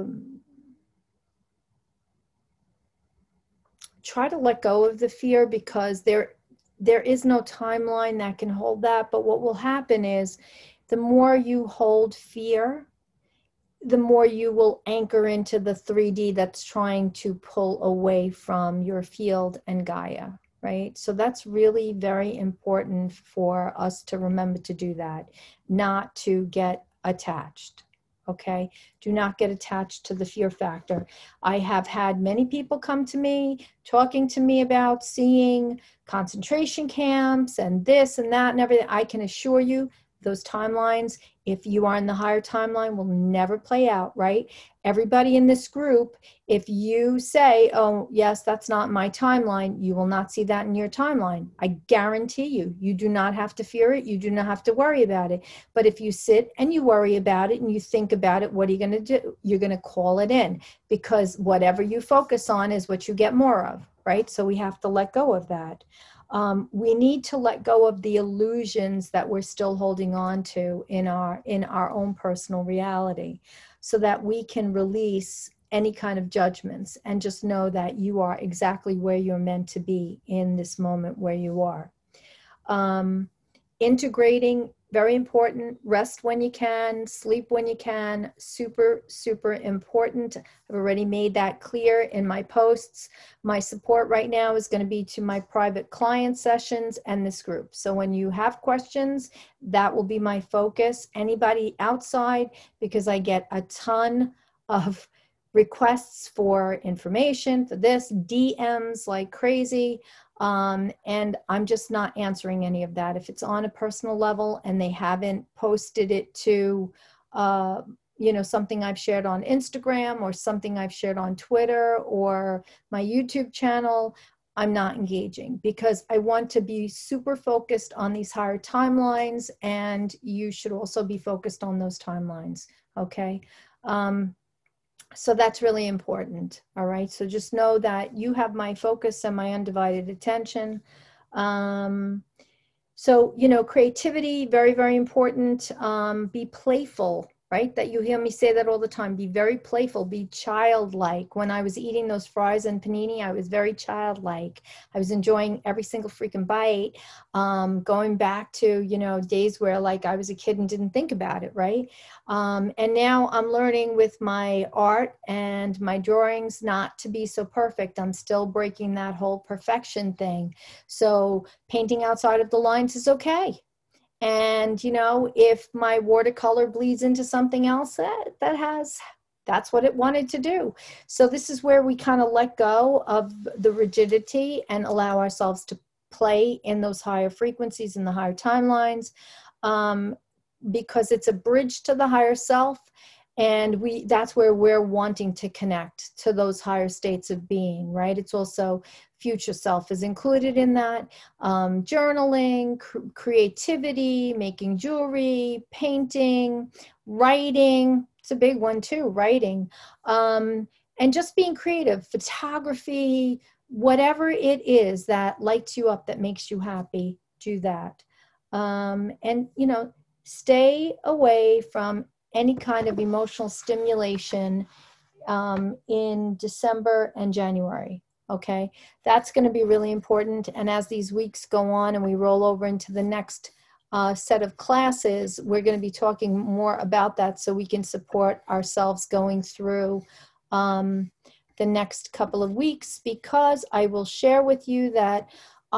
try to let go of the fear, because there there is no timeline that can hold that. But what will happen is, the more you hold fear, the more you will anchor into the three D that's trying to pull away from your field and Gaia, right? So that's really very important for us to remember to do that, not to get attached. Okay, do not get attached to the fear factor. I have had many people come to me talking to me about seeing concentration camps and this and that and everything. I can assure you, those timelines, if you are in the higher timeline, will never play out, right? Everybody in this group, if you say, oh, yes, that's not my timeline, you will not see that in your timeline. I guarantee you, you do not have to fear it. You do not have to worry about it. But if you sit and you worry about it and you think about it, what are you going to do? You're going to call it in, because whatever you focus on is what you get more of, right? So we have to let go of that. Um, we need to let go of the illusions that we're still holding on to in our in our own personal reality, so that we can release any kind of judgments and just know that you are exactly where you're meant to be in this moment where you are. Um, integrating, very important. Rest when you can, sleep when you can, super, super important. I've already made that clear in my posts. My support right now is going to be to my private client sessions and this group. So when you have questions, that will be my focus. Anybody outside, because I get a ton of requests for information for this, D Ms like crazy. Um, and I'm just not answering any of that. If it's on a personal level and they haven't posted it to, uh, you know, something I've shared on Instagram or something I've shared on Twitter or my YouTube channel, I'm not engaging, because I want to be super focused on these higher timelines, and you should also be focused on those timelines. Okay. Um, So that's really important. All right. So just know that you have my focus and my undivided attention. Um, so, you know, creativity, very, very important. Um, be playful, right? That you hear me say that all the time. Be very playful, be childlike. When I was eating those fries and panini, I was very childlike. I was enjoying every single freaking bite. Um, going back to, you know, days where like I was a kid and didn't think about it, right? Um, and now I'm learning with my art and my drawings not to be so perfect. I'm still breaking that whole perfection thing. So painting outside of the lines is okay. And, you know, if my watercolor bleeds into something else, that, that has, that's what it wanted to do. So this is where we kind of let go of the rigidity and allow ourselves to play in those higher frequencies and the higher timelines, um, because it's a bridge to the higher self. And we, that's where we're wanting to connect to those higher states of being, right? It's also future self is included in that. Um, journaling, cr- creativity, making jewelry, painting, writing. It's a big one too, writing. Um, and just being creative, photography, whatever it is that lights you up, that makes you happy, do that. Um, and, you know, stay away from any kind of emotional stimulation um, in December and January. Okay, that's going to be really important. And as these weeks go on and we roll over into the next uh, set of classes, we're going to be talking more about that so we can support ourselves going through um, the next couple of weeks, because I will share with you that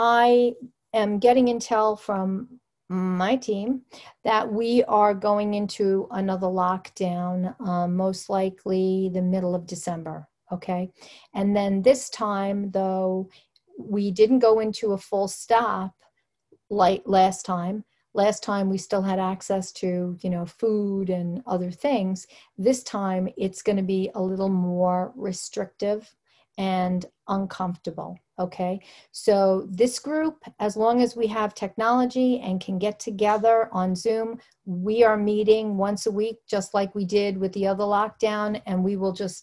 I am getting intel from my team that we are going into another lockdown, um, most likely the middle of December. Okay. And then this time, though, we didn't go into a full stop like last time. Last time we still had access to, you know, food and other things. This time it's going to be a little more restrictive and uncomfortable. Okay. So this group, as long as we have technology and can get together on Zoom, we are meeting once a week, just like we did with the other lockdown. And we will just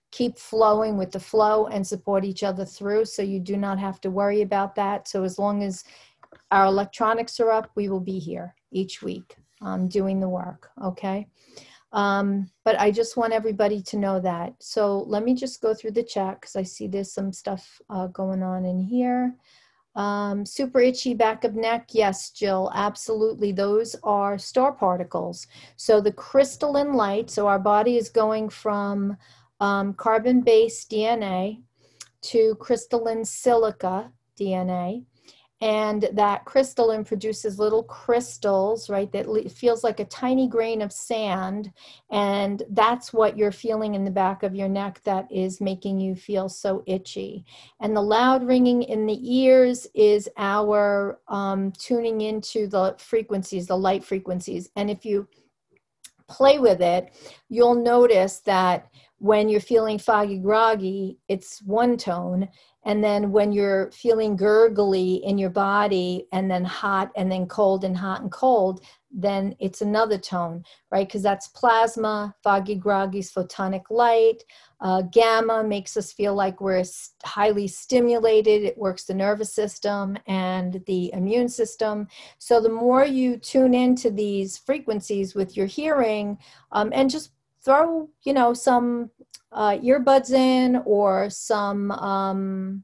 keep flowing with the flow and support each other through. So you do not have to worry about that. So as long as our electronics are up, we will be here each week um, doing the work. Okay. Um, but I just want everybody to know that. So let me just go through the chat because I see there's some stuff uh, going on in here. Um, super itchy back of neck. Yes, Jill, absolutely. Those are star particles. So the crystalline light, so our body is going from um, carbon-based D N A to crystalline silica D N A. And that crystalline produces little crystals, right? That feels like a tiny grain of sand. And that's what you're feeling in the back of your neck that is making you feel so itchy. And the loud ringing in the ears is our um, tuning into the frequencies, the light frequencies. And if you play with it, you'll notice that when you're feeling foggy groggy, it's one tone. And then when you're feeling gurgly in your body and then hot and then cold and hot and cold, then it's another tone, right? Because that's plasma, foggy groggy is photonic light. Uh, gamma makes us feel like we're highly stimulated. It works the nervous system and the immune system. So the more you tune into these frequencies with your hearing, um, and just throw, you know, some uh, earbuds in or some, um,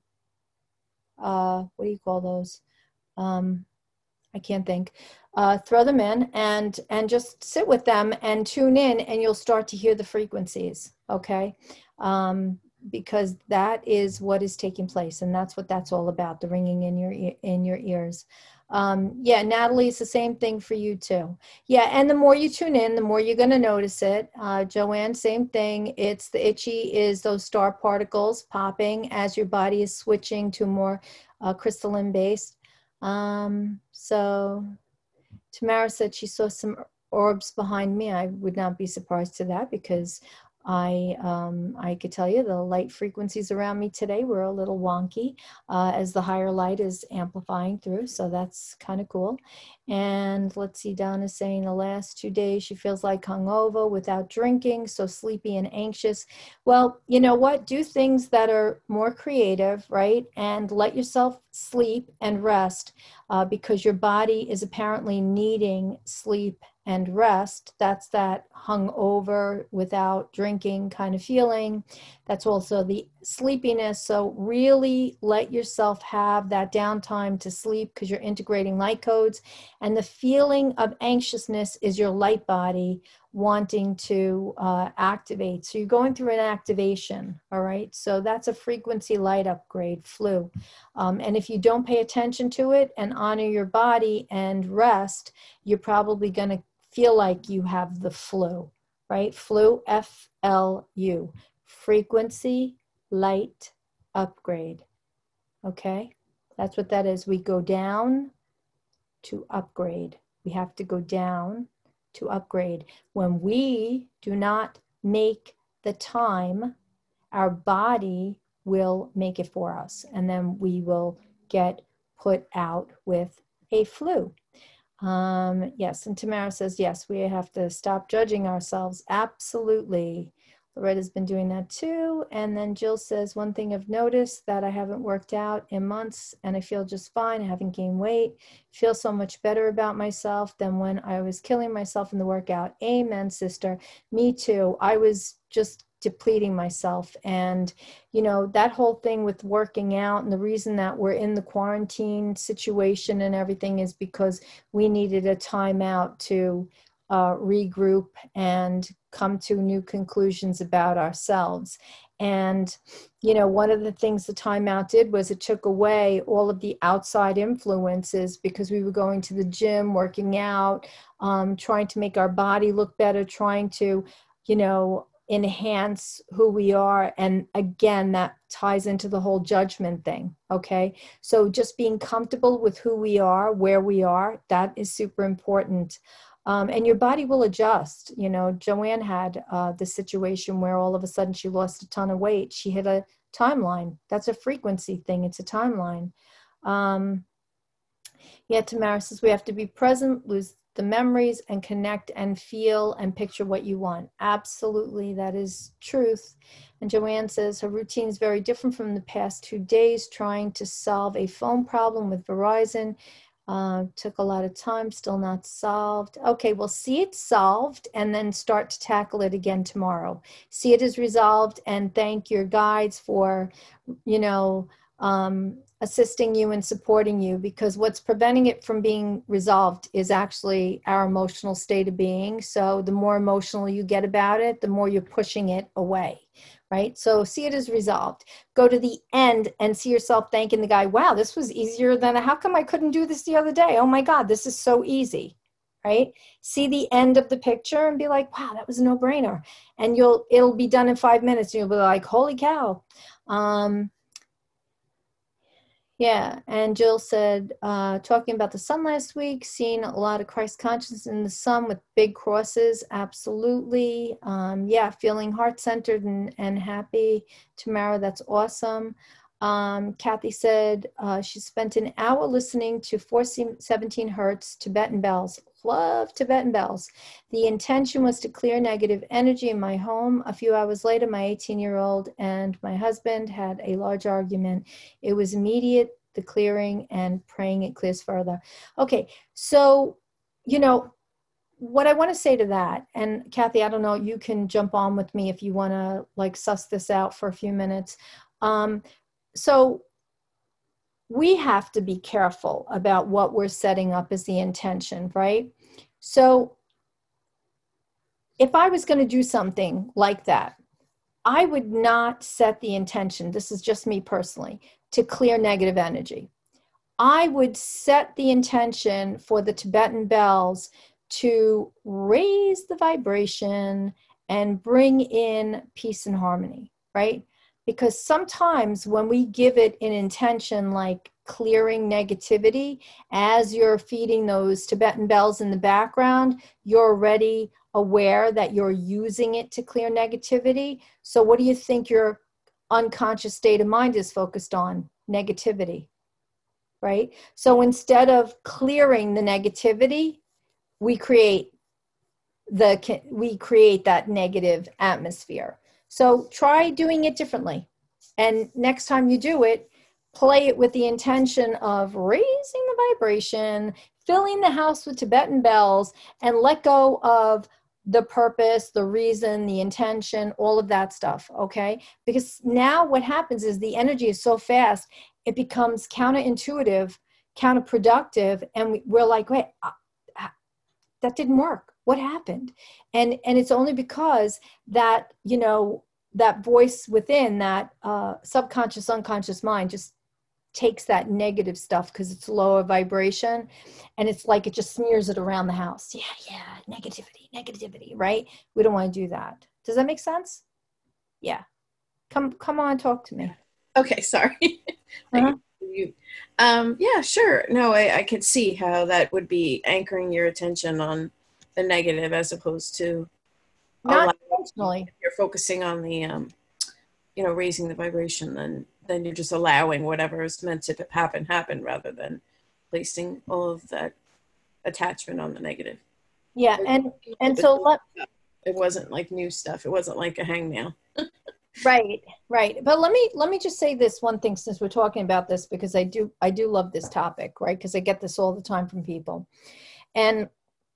uh, what do you call those? Um, I can't think. Uh, throw them in and, and just sit with them and tune in, and you'll start to hear the frequencies, okay? Um, because that is what is taking place, and that's what that's all about, the ringing in your, in your ears. Um, yeah, Natalie, it's the same thing for you too. Yeah, and the more you tune in, the more you're going to notice it. Uh, Joanne, same thing. It's the itchy is those star particles popping as your body is switching to more uh, crystalline based. Um, so Tamara said she saw some orbs behind me. I would not be surprised to that because I, um, I could tell you the light frequencies around me today were a little wonky uh, as the higher light is amplifying through. So that's kind of cool. And let's see, Donna's saying the last two days she feels like hungover without drinking, so sleepy and anxious. Well, you know what? Do things that are more creative, right? And let yourself sleep and rest uh, because your body is apparently needing sleep and rest. That's that hungover without drinking kind of feeling. That's also the sleepiness. So really let yourself have that downtime to sleep because you're integrating light codes. And the feeling of anxiousness is your light body wanting to uh, activate. So you're going through an activation, all right? So that's a frequency light upgrade, flu. Um, and if you don't pay attention to it and honor your body and rest, you're probably going to feel like you have the flu, right? Flu, F L U, frequency light upgrade, okay? That's what that is. We go down to upgrade. We have to go down to upgrade. When we do not make the time, our body will make it for us, and then we will get put out with a flu. Um, yes, and Tamara says, yes, we have to stop judging ourselves. Absolutely. Loretta's been doing that too. And then Jill says, one thing I've noticed that I haven't worked out in months and I feel just fine. I haven't gained weight. Feel so much better about myself than when I was killing myself in the workout. Amen, sister. Me too. I was just depleting myself. And, you know, that whole thing with working out and the reason that we're in the quarantine situation and everything is because we needed a time out to uh, regroup and come to new conclusions about ourselves. And, you know, one of the things the timeout did was it took away all of the outside influences because we were going to the gym, working out, um, trying to make our body look better, trying to, you know, enhance who we are. And again, that ties into the whole judgment thing. Okay. So just being comfortable with who we are, where we are, that is super important. Um, and your body will adjust. You know, Joanne had uh, the situation where all of a sudden she lost a ton of weight. She hit a timeline. That's a frequency thing. It's a timeline. Um, yeah, Tamara says we have to be present with the memories and connect and feel and picture what you want. Absolutely, that is truth. And Joanne says her routine is very different from the past two days, trying to solve a phone problem with Verizon. Uh, took a lot of time, still not solved. Okay, well, see it solved and then start to tackle it again tomorrow. See it as resolved and thank your guides for, you know, um, assisting you and supporting you, because what's preventing it from being resolved is actually our emotional state of being. So the more emotional you get about it, the more you're pushing it away, right? So see it as resolved. Go to the end and see yourself thanking the guy. Wow, this was easier than, how come I couldn't do this the other day? Oh my God, this is so easy, right? See the end of the picture and be like, wow, that was a no-brainer. And you'll, it'll be done in five minutes. And you'll be like, holy cow. Um, Yeah, and Jill said, uh, talking about the sun last week, seeing a lot of Christ consciousness in the sun with big crosses, absolutely. Um, yeah, feeling heart-centered and, and happy. Tamara, that's awesome. Um, Kathy said uh, she spent an hour listening to four seventeen hertz Tibetan bells. Love Tibetan bells. The intention was to clear negative energy in my home. A few hours later, my eighteen-year-old and my husband had a large argument. It was immediate, the clearing, and praying it clears further. Okay, so, you know, what I want to say to that, and Kathy, I don't know, you can jump on with me if you want to like suss this out for a few minutes. Um, so we have to be careful about what we're setting up as the intention, right? So if I was going to do something like that, I would not set the intention, this is just me personally, to clear negative energy. I would set the intention for the Tibetan bells to raise the vibration and bring in peace and harmony, right? Because sometimes when we give it an intention like clearing negativity, as you're feeding those Tibetan bells in the background, you're already aware that you're using it to clear negativity. So what do you think your unconscious state of mind is focused on? Negativity, right? So instead of clearing the negativity, we create the we create that negative atmosphere. So try doing it differently. And next time you do it, play it with the intention of raising the vibration, filling the house with Tibetan bells, and let go of the purpose, the reason, the intention, all of that stuff, okay? Because now what happens is the energy is so fast, it becomes counterintuitive, counterproductive, and we're like, wait, that didn't work. What happened? And and it's only because that, you know, that voice within, that uh, subconscious, unconscious mind just takes that negative stuff because it's lower vibration, and it's like it just smears it around the house. Yeah, yeah, negativity, negativity, right? We don't want to do that. Does that make sense? Yeah. Come, come on, talk to me. Okay, sorry. Uh-huh. You, um, yeah, sure. No, I, I could see how that would be anchoring your attention on the negative as opposed to not intentionally. If you're focusing on the, um, you know, raising the vibration, then then you're just allowing whatever is meant to happen happen rather than placing all of that attachment on the negative. Yeah, and and so let, it wasn't like new stuff. It wasn't like a hangnail. Right, right. But let me let me just say this one thing since we're talking about this, because I do I do love this topic, right? Because I get this all the time from people. And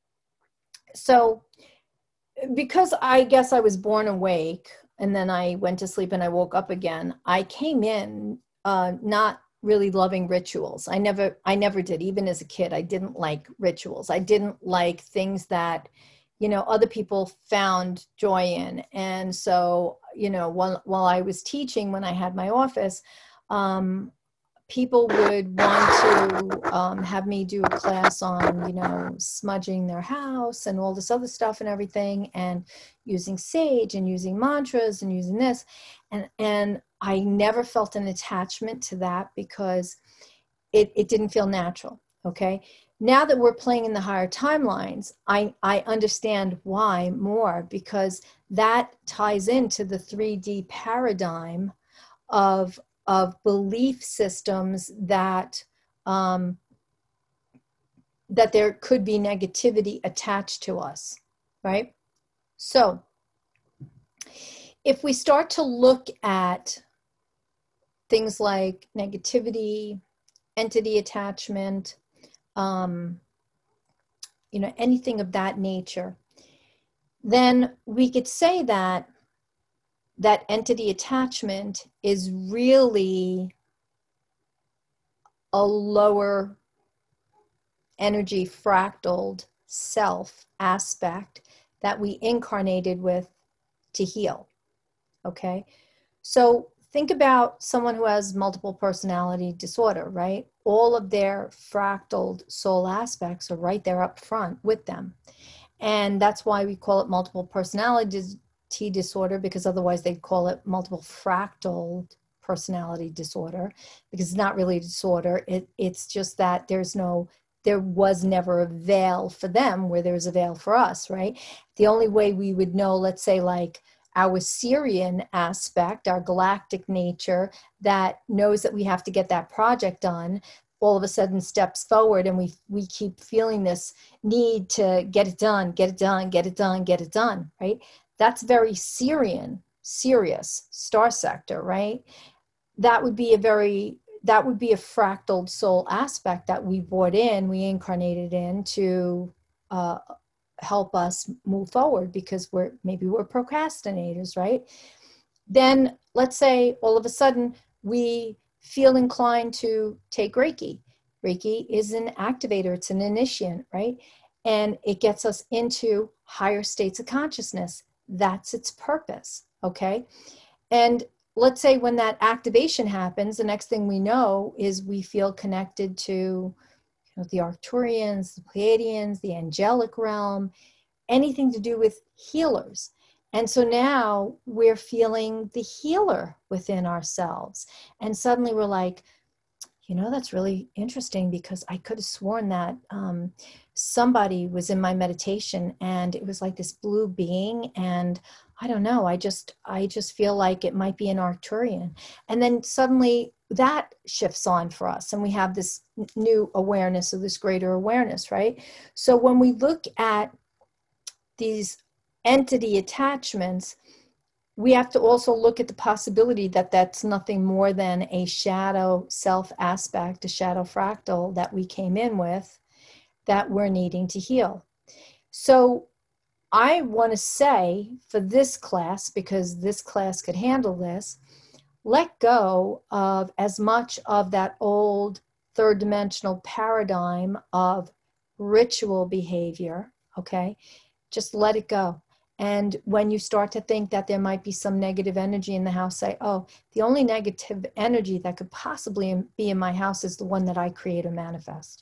so because I guess I was born awake and then I went to sleep and I woke up again, I came in uh, not really loving rituals. I never I never did. Even as a kid, I didn't like rituals. I didn't like things that, you know, other people found joy in. And so, you know, while, while I was teaching, when I had my office, um, people would want to um, have me do a class on, you know, smudging their house and all this other stuff and everything, and using sage and using mantras and using this. And, and I never felt an attachment to that because it, it didn't feel natural. Okay. Now that we're playing in the higher timelines, I, I understand why more, because that ties into the three D paradigm of, of belief systems that um, that there could be negativity attached to us, right? So if we start to look at things like negativity, entity attachment, um, you know, anything of that nature, then we could say that that entity attachment is really a lower energy fractaled self aspect that we incarnated with to heal. Okay? So think about someone who has multiple personality disorder, right? All of their fractaled soul aspects are right there up front with them. And that's why we call it multiple personality disorder, because otherwise they'd call it multiple fractal personality disorder, because it's not really a disorder. It, it's just that there's no, there was never a veil for them where there's a veil for us, right? The only way we would know, let's say like our Syrian aspect, our galactic nature that knows that we have to get that project done, all of a sudden steps forward, and we we keep feeling this need to get it done, get it done, get it done, get it done, right? That's very Syrian, Sirius, star sector, right? That would be a very, that would be a fractaled soul aspect that we brought in, we incarnated in to uh, help us move forward, because we're, maybe we're procrastinators, right? Then let's say all of a sudden we feel inclined to take Reiki. Reiki is an activator, it's an initiant, right? And it gets us into higher states of consciousness. That's its purpose, okay? And let's say when that activation happens, the next thing we know is we feel connected to, you know, the Arcturians, the Pleiadians, the angelic realm, anything to do with healers. And so now we're feeling the healer within ourselves. And suddenly we're like, you know, that's really interesting, because I could have sworn that um, somebody was in my meditation and it was like this blue being. And I don't know, I just, I just feel like it might be an Arcturian. And then suddenly that shifts on for us. And we have this new awareness of this greater awareness, right? So when we look at these entity attachments, we have to also look at the possibility that that's nothing more than a shadow self aspect, a shadow fractal that we came in with that we're needing to heal. So I want to say for this class, because this class could handle this, let go of as much of that old third dimensional paradigm of ritual behavior, okay? Just let it go. And when you start to think that there might be some negative energy in the house, say, oh, the only negative energy that could possibly be in my house is the one that I create or manifest.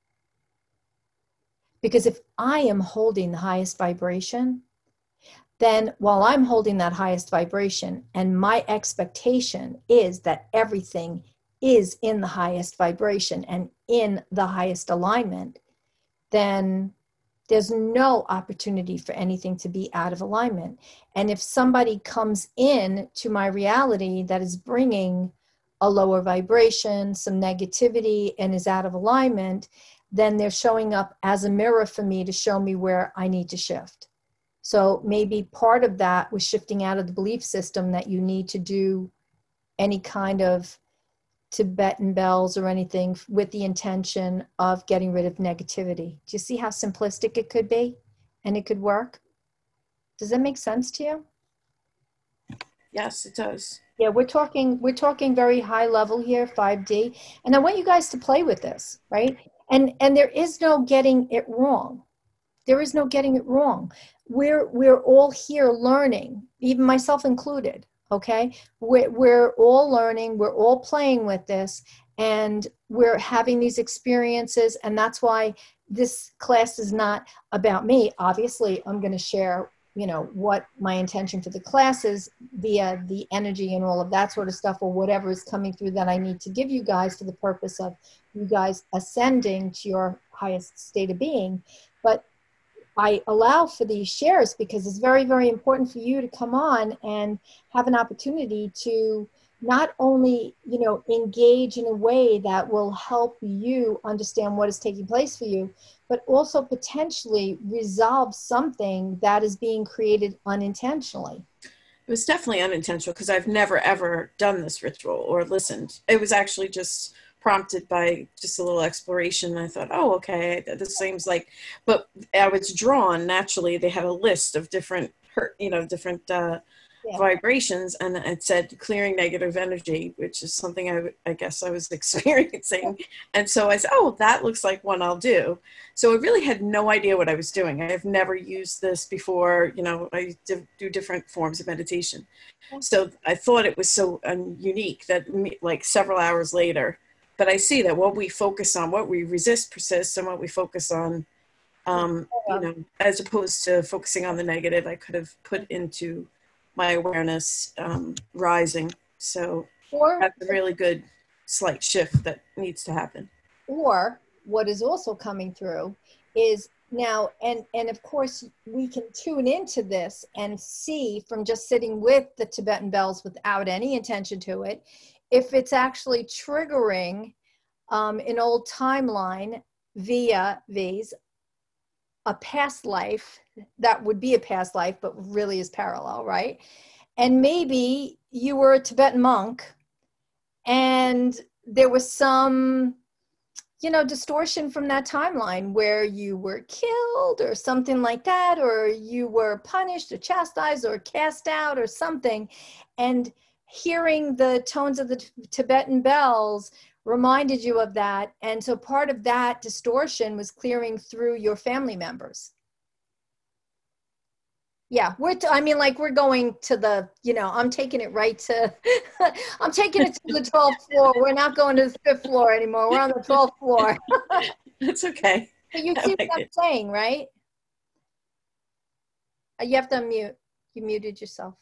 Because if I am holding the highest vibration, then while I'm holding that highest vibration, and my expectation is that everything is in the highest vibration and in the highest alignment, then there's no opportunity for anything to be out of alignment. And if somebody comes in to my reality that is bringing a lower vibration, some negativity, and is out of alignment, then they're showing up as a mirror for me to show me where I need to shift. So maybe part of that was shifting out of the belief system that you need to do any kind of Tibetan bells or anything with the intention of getting rid of negativity. Do you see how simplistic it could be and it could work? Does that make sense to you? Yes, it does. Yeah, we're talking we're talking very high level here, five D. And I want you guys to play with this, right? And and there is no getting it wrong. There is no getting it wrong. We're we're all here learning, even myself included. Okay, we're, we're all learning, we're all playing with this, and we're having these experiences. And that's why this class is not about me. Obviously, I'm going to share, you know, what my intention for the class is via the energy and all of that sort of stuff, or whatever is coming through that I need to give you guys for the purpose of you guys ascending to your highest state of being. But I allow for these shares because it's very, very important for you to come on and have an opportunity to not only, you know, engage in a way that will help you understand what is taking place for you, but also potentially resolve something that is being created unintentionally. It was definitely unintentional because I've never ever done this ritual or listened. It was actually just prompted by just a little exploration. I thought, oh, okay, this seems like, but I was drawn naturally. They had a list of different, you know, different uh, yeah. vibrations, and it said clearing negative energy, which is something I, I guess I was experiencing. And so I said, oh, that looks like one I'll do. So I really had no idea what I was doing. I have never used this before. You know, I do different forms of meditation. So I thought it was so um, unique that like several hours later, but I see that what we focus on, what we resist persists, and what we focus on, um, you know, as opposed to focusing on the negative, I could have put into my awareness um, rising. So or, that's a really good slight shift that needs to happen. Or what is also coming through is now, and, and of course we can tune into this and see from just sitting with the Tibetan bells without any intention to it, if it's actually triggering um, an old timeline via these, a past life that would be a past life, but really is parallel, right? And maybe you were a Tibetan monk and there was some, you know, distortion from that timeline where you were killed or something like that, or you were punished or chastised or cast out or something. And hearing the tones of the t- Tibetan bells reminded you of that. And so part of that distortion was clearing through your family members. Yeah, we're, t- I mean, like we're going to the, you know, I'm taking it right to, I'm taking it to the twelfth floor. We're not going to the fifth floor anymore. We're on the twelfth floor. That's okay. But you see like what I'm it. saying, right? You have to unmute. You muted yourself.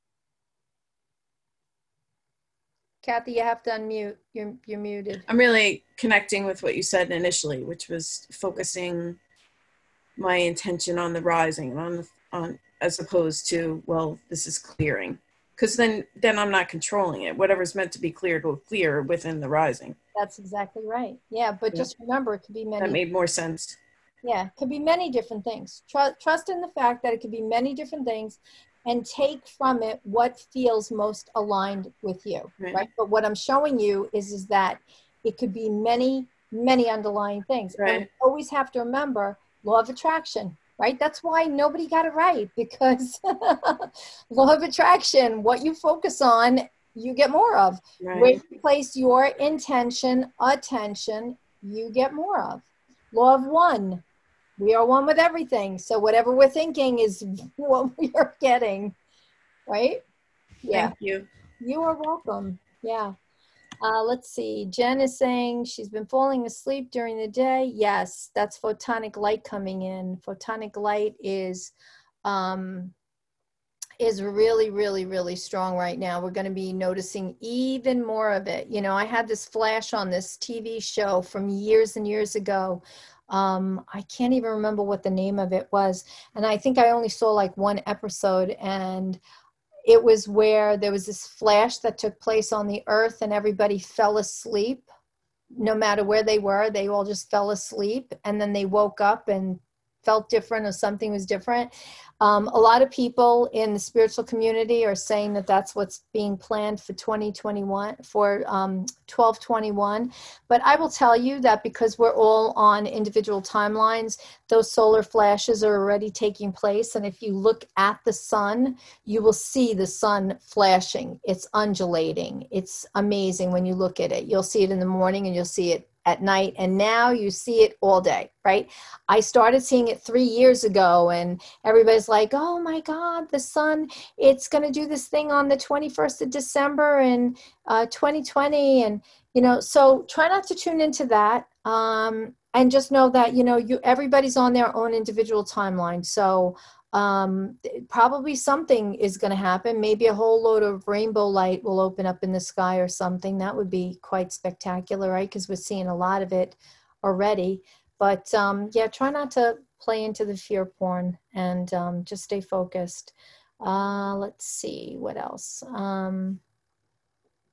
Kathy, you have to unmute. You're, you're muted. I'm really connecting with what you said initially, which was focusing my intention on the rising, on the, on as opposed to, well, this is clearing, because then then I'm not controlling it. Whatever's meant to be cleared will clear within the rising. That's exactly right. Yeah, but Yeah. just remember, it could be many. That made more sense. Yeah, it could be many different things. Trust, trust in the fact that it could be many different things, and take from it what feels most aligned with you, Right. right? But what I'm showing you is, is that it could be many, many underlying things. Right. And we always have to remember law of attraction, right? That's why nobody got it right, because law of attraction, what you focus on, you get more of. Right. Where you place your intention, attention, you get more of. Law of one. We are one with everything. So whatever we're thinking is what we are getting, right? Yeah. Thank you. You are welcome. Yeah. Uh, let's see. Jen is saying she's been falling asleep during the day. Yes, that's photonic light coming in. Photonic light is um, is really, really, really strong right now. We're going to be noticing even more of it. You know, I had this flash on this T V show from years and years ago. Um, I can't even remember what the name of it was. And I think I only saw like one episode, and it was where there was this flash that took place on the earth and everybody fell asleep. No matter where they were, they all just fell asleep. And then they woke up and felt different, or something was different. Um, a lot of people in the spiritual community are saying that that's what's being planned for twenty twenty-one, for um, twelve twenty-one. But I will tell you that because we're all on individual timelines, those solar flashes are already taking place. And if you look at the sun, you will see the sun flashing. It's undulating. It's amazing when you look at it. You'll see it in the morning and you'll see it at night, and now you see it all day, right? I started seeing it three years ago, and everybody's like, oh my God, the sun, it's going to do this thing on the twenty-first of December in uh, twenty twenty. And, you know, so try not to tune into that. Um, and just know that, you know, you, everybody's on their own individual timeline. So um, probably something is going to happen. Maybe a whole load of rainbow light will open up in the sky or something. That would be quite spectacular, right? Because we're seeing a lot of it already. But um, yeah, try not to play into the fear porn, and um, just stay focused. Uh, let's see, what else? Um,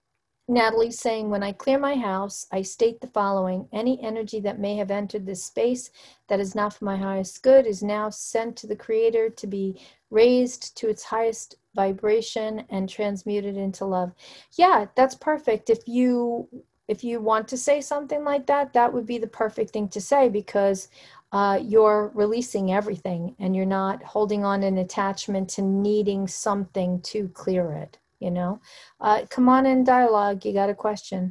Natalie's saying, when I clear my house, I state the following: any energy that may have entered this space that is not for my highest good is now sent to the Creator to be raised to its highest vibration and transmuted into love. Yeah, that's perfect. If you if you want to say something like that, that would be the perfect thing to say, because uh, you're releasing everything and you're not holding on an attachment to needing something to clear it, you know? Uh, come on in dialogue. You got a question?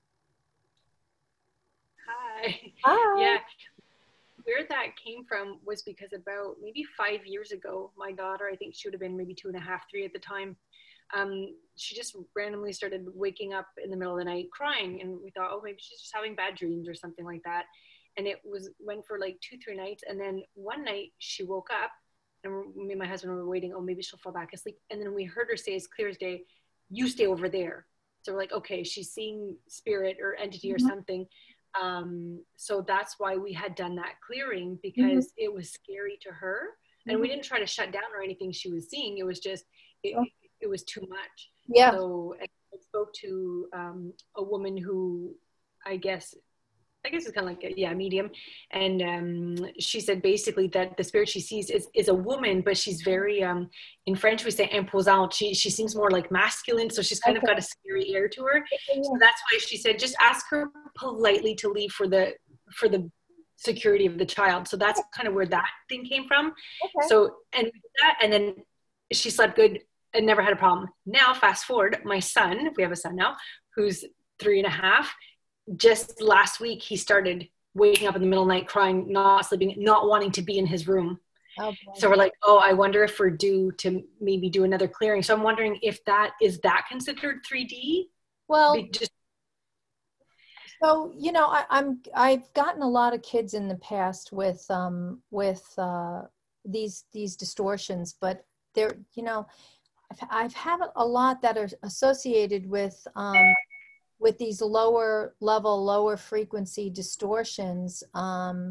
Hi. Hi. Yeah. Where that came from was because about maybe five years ago, my daughter, I think she would have been maybe two and a half, three at the time. Um, she just randomly started waking up in the middle of the night crying, and we thought, oh, maybe she's just having bad dreams or something like that. And it was went for like two, three nights, and then one night she woke up, and me and my husband were waiting. Oh, maybe she'll fall back asleep. And then we heard her say, as clear as day, "You stay over there." So we're like, okay, she's seeing spirit or entity or something. Um, so that's why we had done that clearing, because mm-hmm. it was scary to her, and mm-hmm. we didn't try to shut down or anything she was seeing. It was just, it, oh. it was too much. Yeah. So I spoke to um, a woman who, I guess, I guess it's kind of like a, yeah, medium. And um, she said basically that the spirit she sees is, is a woman, but she's very, um, in French we say imposante. She, she seems more like masculine. So she's kind okay. of got a scary air to her. Yeah. So that's why she said, just ask her politely to leave for the, for the security of the child. So that's kind of where that thing came from. Okay. So, and that, and then she slept good and never had a problem. Now, fast forward, my son, we have a son now, who's three and a half. Just last week, he started waking up in the middle of the night, crying, not sleeping, not wanting to be in his room. Oh, so we're like, oh, I wonder if we're due to maybe do another clearing. So I'm wondering if that, is that considered three D? Well, just so, you know, I, I'm, I've gotten a lot of kids in the past with, um, with uh, these, these distortions, but they're, you know, I've, I've had a lot that are associated with, um, with these lower level, lower frequency distortions um,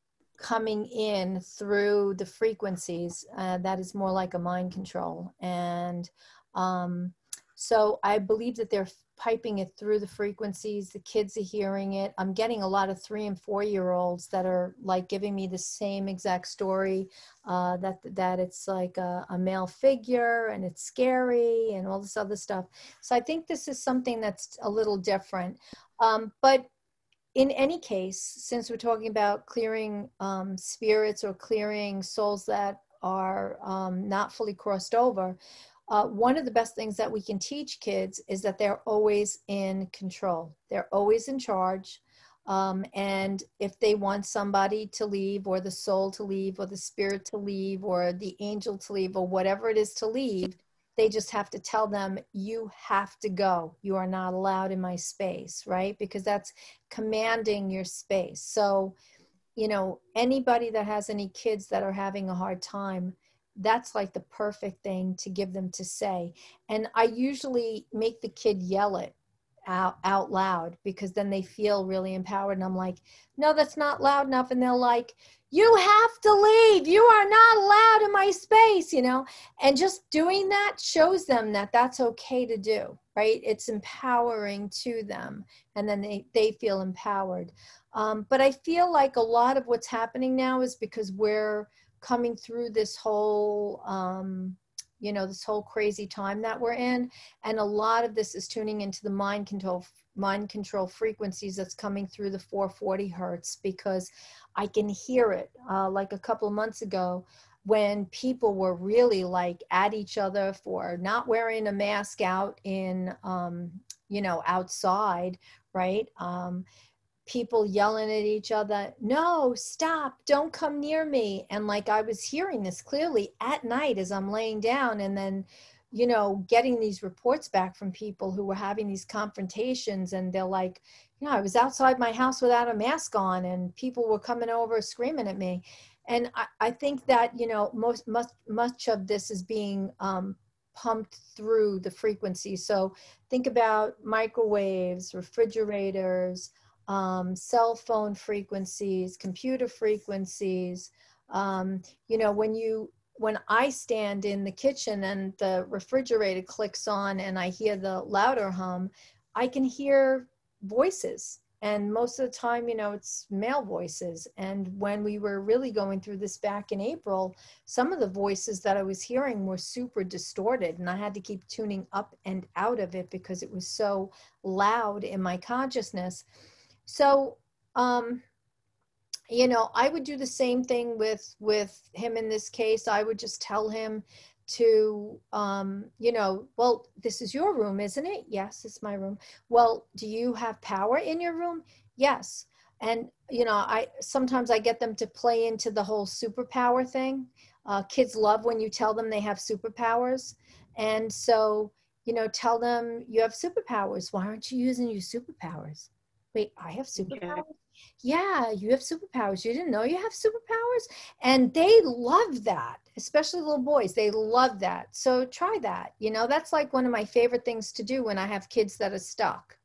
coming in through the frequencies. Uh, that is more like a mind control. And um, so I believe that they're piping it through the frequencies. The kids are hearing it. I'm getting a lot of three and four year olds that are like giving me the same exact story, uh, that, that it's like a, a male figure and it's scary and all this other stuff. So I think this is something that's a little different. Um, but in any case, since we're talking about clearing um, spirits or clearing souls that are um, not fully crossed over, Uh, one of the best things that we can teach kids is that they're always in control. They're always in charge. Um, and if they want somebody to leave, or the soul to leave, or the spirit to leave, or the angel to leave, or whatever it is to leave, they just have to tell them, you have to go. You are not allowed in my space, right? Because that's commanding your space. So, you know, anybody that has any kids that are having a hard time, that's like the perfect thing to give them to say. And I usually make the kid yell it out, out loud, because then they feel really empowered. And I'm like, no, that's not loud enough. And they're like, you have to leave. You are not allowed in my space, you know? And just doing that shows them that that's okay to do, right? It's empowering to them. And then they, they feel empowered. Um, but I feel like a lot of what's happening now is because we're coming through this whole, um, you know, this whole crazy time that we're in. And a lot of this is tuning into the mind control, mind control frequencies that's coming through the four forty hertz, because I can hear it. Uh, like a couple of months ago, when people were really like at each other for not wearing a mask out in, um, you know, outside, right? Um, people yelling at each other, no, stop, don't come near me. And like, I was hearing this clearly at night as I'm laying down, and then, you know, getting these reports back from people who were having these confrontations, and they're like, you know, I was outside my house without a mask on, and people were coming over screaming at me. And I, I think that, you know, most, much, much of this is being um, pumped through the frequency. So think about microwaves, refrigerators, Um, cell phone frequencies, computer frequencies. Um, you know, when you, when I stand in the kitchen and the refrigerator clicks on and I hear the louder hum, I can hear voices. And most of the time, you know, it's male voices. And when we were really going through this back in April, some of the voices that I was hearing were super distorted. And I had to keep tuning up and out of it because it was so loud in my consciousness. So, um, you know, I would do the same thing with, with him in this case. I would just tell him to, um, you know, well, this is your room, isn't it? Yes, it's my room. Well, do you have power in your room? Yes. And, you know, I, sometimes I get them to play into the whole superpower thing. Uh, kids love when you tell them they have superpowers. And so, you know, tell them you have superpowers. Why aren't you using your superpowers? Wait, I have superpowers? Yeah, you have superpowers. You didn't know you have superpowers? And they love that, especially little boys. They love that. So try that. You know, that's like one of my favorite things to do when I have kids that are stuck.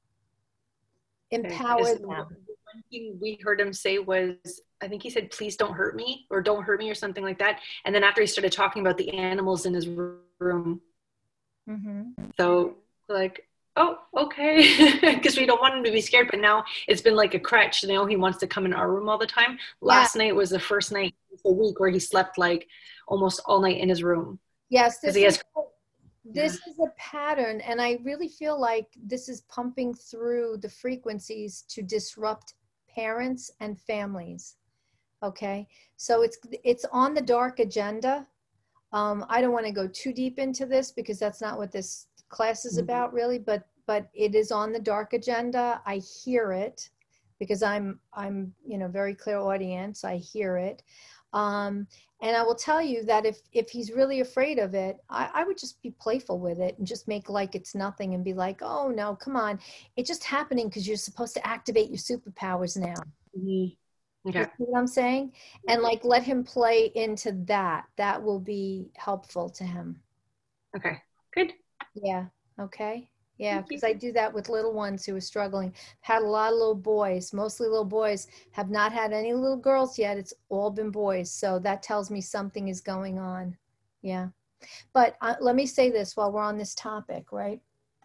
Empower Yes, them. one thing we heard him say was, I think he said, please don't hurt me, or don't hurt me, or something like that. And then after he started talking about the animals in his room. Mm-hmm. So like, oh, okay. Because we don't want him to be scared, but now it's been like a crutch. Now he wants to come in our room all the time. Last yeah. night was the first night a week where he slept like almost all night in his room. Yes, this he is has, this yeah. is a pattern, and I really feel like this is pumping through the frequencies to disrupt parents and families. Okay, so it's it's on the dark agenda. Um, I don't want to go too deep into this because that's not what this class is about really, but but it is on the dark agenda. I hear it because I'm I'm you know very clairaudient. I hear it, um, and I will tell you that if if he's really afraid of it, I, I would just be playful with it and just make like it's nothing and be like, oh no, come on, it's just happening because you're supposed to activate your superpowers now. Mm-hmm. Okay. You see what I'm saying? And like let him play into that. That will be helpful to him. Okay, good. Yeah. Okay. Yeah. Because I do that with little ones who are struggling. Had a lot of little boys, mostly little boys, have not had any little girls yet. It's all been boys. So that tells me something is going on. Yeah. But uh, let me say this while we're on this topic, right?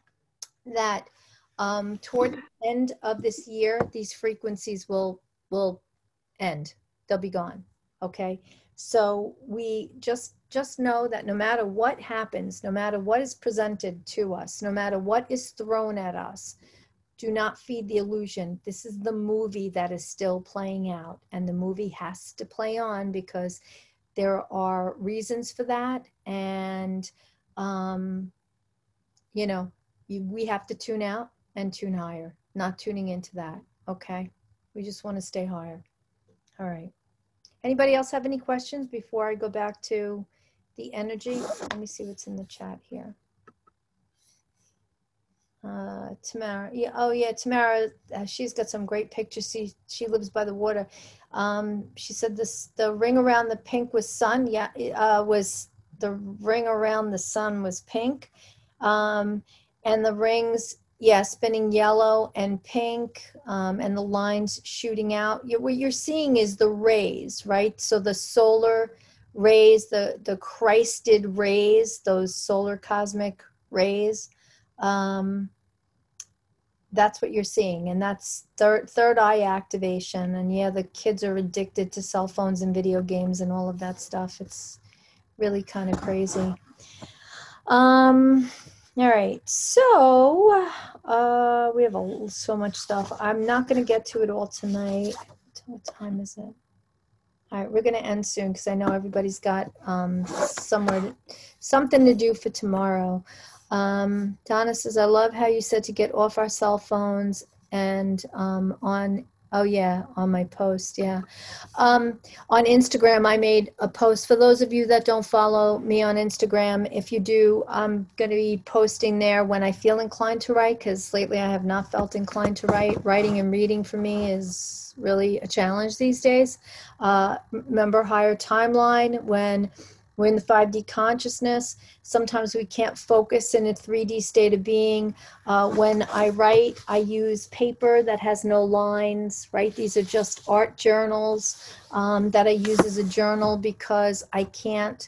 That um, toward the end of this year, these frequencies will, will end. They'll be gone. Okay. So we just just know that no matter what happens, no matter what is presented to us, no matter what is thrown at us, do not feed the illusion. This is the movie that is still playing out, and the movie has to play on because there are reasons for that. And, um, you know, you, we have to tune out and tune higher, not tuning into that. Okay. We just want to stay higher. All right. Anybody else have any questions before I go back to the energy? Let me see what's in the chat here. Uh, Tamara, yeah, oh yeah, Tamara, uh, she's got some great pictures. She she lives by the water. Um, she said this, the ring around the pink was sun. Yeah, uh, was the ring around the sun was pink, um, and the rings, yeah, spinning yellow and pink, um, and the lines shooting out. You, what you're seeing is the rays, right? So the solar rays, the the Christed rays, those solar cosmic rays. Um, that's what you're seeing, and that's third third eye activation. And yeah, the kids are addicted to cell phones and video games and all of that stuff. It's really kind of crazy. Um, all right, so uh, we have a, so much stuff. I'm not going to get to it all tonight. What time is it? All right, we're going to end soon because I know everybody's got um, somewhere to, something to do for tomorrow. Um, Donna says, I love how you said to get off our cell phones and um, on, oh yeah, on my post, yeah. Um, on Instagram, I made a post. For those of you that don't follow me on Instagram, if you do, I'm going to be posting there when I feel inclined to write, because lately I have not felt inclined to write. Writing and reading for me is really a challenge these days. Uh, remember higher timeline, when we're in the five D consciousness. Sometimes we can't focus in a three D state of being. Uh, when I write, I use paper that has no lines, right? These are just art journals um, that I use as a journal because I can't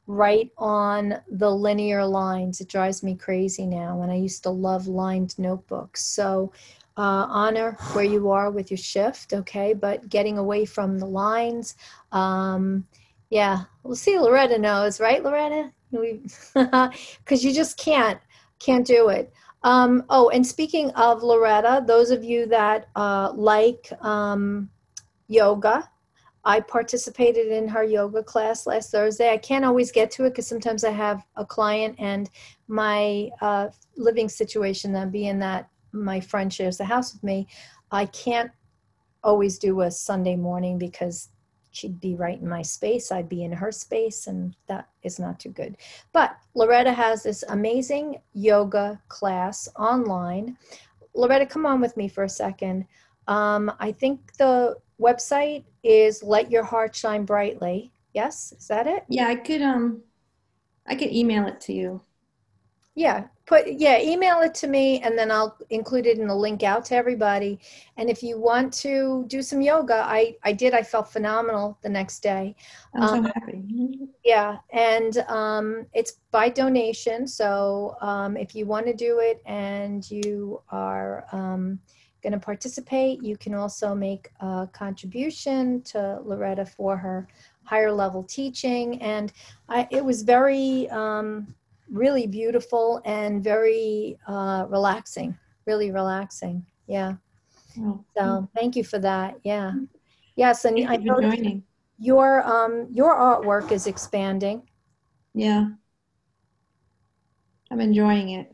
right on the linear lines. It drives me crazy now, and I used to love lined notebooks. So uh, honor where you are with your shift, okay, but getting away from the lines. Um, yeah, we'll see. Loretta knows, right, Loretta? Because you just can't, can't do it. Um, oh, and speaking of Loretta, those of you that uh, like um, yoga, I participated in her yoga class last Thursday. I can't always get to it because sometimes I have a client and my uh, living situation, that being that my friend shares the house with me, I can't always do a Sunday morning because she'd be right in my space. I'd be in her space, and that is not too good. But Loretta has this amazing yoga class online. Loretta, come on with me for a second. Um, I think the website is Let Your Heart Shine Brightly. Yes, is that it? Yeah, I could um I could email it to you. Yeah, put yeah, email it to me, and then I'll include it in the link out to everybody. And if you want to do some yoga, I I did. I felt phenomenal the next day. I'm Um, so happy. Yeah, and um, it's by donation. So um, if you want to do it and you are um, going to participate, you can also make a contribution to Loretta for her higher level teaching. And I, it was very, um, really beautiful and very uh, relaxing, really relaxing. Yeah. Oh, So thank you for that. Yeah. Yes, and thank I you for noticed joining. your um your artwork is expanding. Yeah, I'm enjoying it.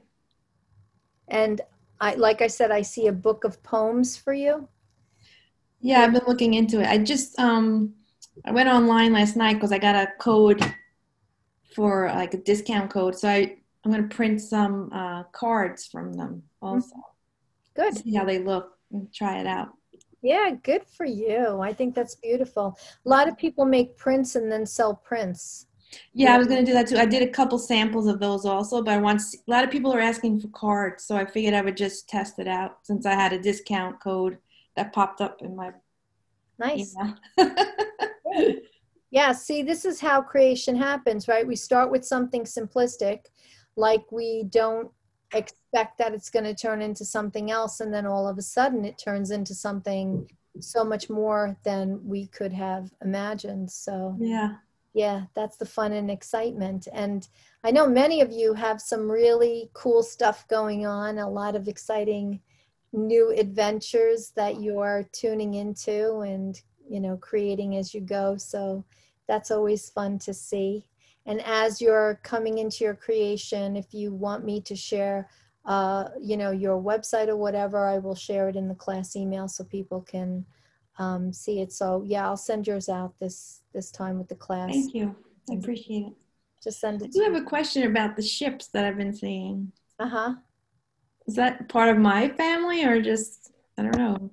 And I, like I said, I see a book of poems for you. Yeah, I've been looking into it. I just um I went online last night because I got a code for like a discount code. So I I'm gonna print some uh, cards from them also. Good. See how they look and try it out. Yeah, good for you. I think that's beautiful. A lot of people make prints and then sell prints. Yeah, I was gonna do that too. I did a couple samples of those also, but I want to see, a lot of people are asking for cards, so I figured I would just test it out since I had a discount code that popped up in my Nice. email. Yeah, see, this is how creation happens, right? We start with something simplistic, like we don't expect that it's going to turn into something else, and then all of a sudden it turns into something so much more than we could have imagined. So Yeah. yeah, that's the fun and excitement. And I know many of you have some really cool stuff going on, a lot of exciting new adventures that you are tuning into and, you know, creating as you go. So that's always fun to see. And as you're coming into your creation, if you want me to share, uh, you know, your website or whatever, I will share it in the class email so people can um, see it. So yeah, I'll send yours out this this time with the class. Thank you. I appreciate it. Just send I it do to have you. a question about the ships that I've been seeing. Uh-huh. Is that part of my family or just, I don't know.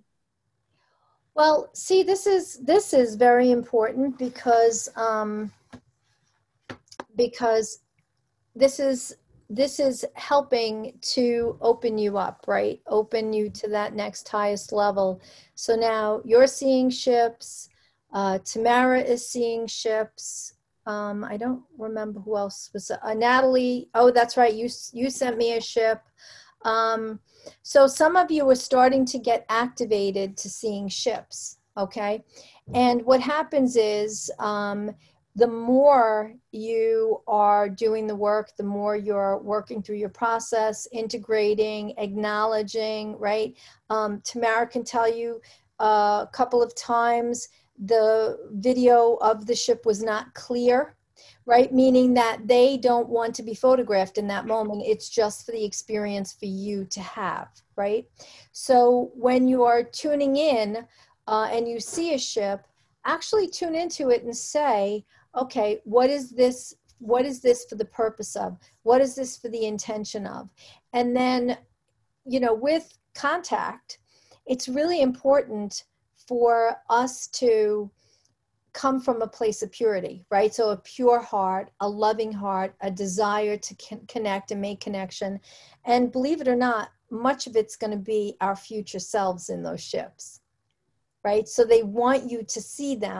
Well, see, this is this is very important because um, because this is this is helping to open you up, right? Open you to that next highest level. So now you're seeing ships. Uh, Tamara is seeing ships. Um, I don't remember who else was. Uh, Natalie. Oh, that's right. You you sent me a ship. Um, so some of you are starting to get activated to seeing ships. Okay, and what happens is. Um, the more you are doing the work, the more you're working through your process, integrating, acknowledging, right? Um, Tamara can tell you uh, a couple of times the video of the ship was not clear, right? Meaning that they don't want to be photographed in that moment. It's just for the experience for you to have, right? So when you are tuning in uh, and you see a ship, actually tune into it and say, okay, what is this? What is this for the purpose of? What is this for the intention of? And then, you know, with contact, it's really important for us to come from a place of purity, right? So a pure heart, a loving heart, a desire to con- connect and make connection. And believe it or not, much of it's going to be our future selves in those ships, right? So they want you to see them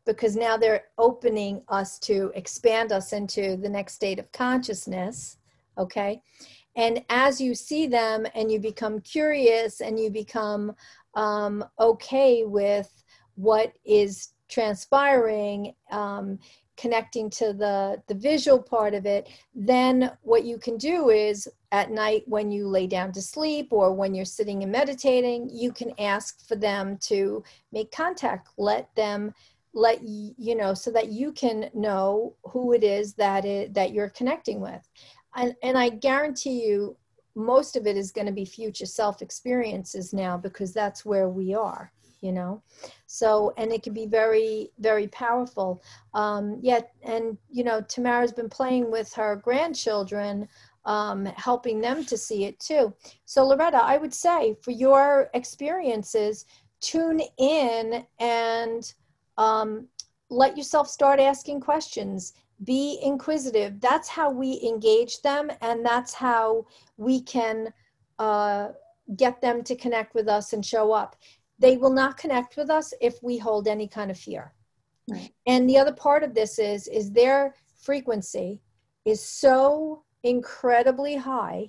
because now they're opening us to expand us into the next state of consciousness. Okay. And as you see them and you become curious and you become um, okay with what is transpiring, um, connecting to the, the visual part of it, then what you can do is at night when you lay down to sleep or when you're sitting and meditating, you can ask for them to make contact, let them, let you know, so that you can know who it is that it, that you're connecting with. And, and I guarantee you, most of it is going to be future self experiences now, because that's where we are, you know? So, and it can be very, very powerful. Um, yet, and, you know, Tamara's been playing with her grandchildren, um, helping them to see it too. So Loretta, I would say for your experiences, tune in and um, let yourself start asking questions. Be inquisitive. That's how we engage them, and that's how we can uh, get them to connect with us and show up. They will not connect with us if we hold any kind of fear. Right. And the other part of this is, is their frequency is so incredibly high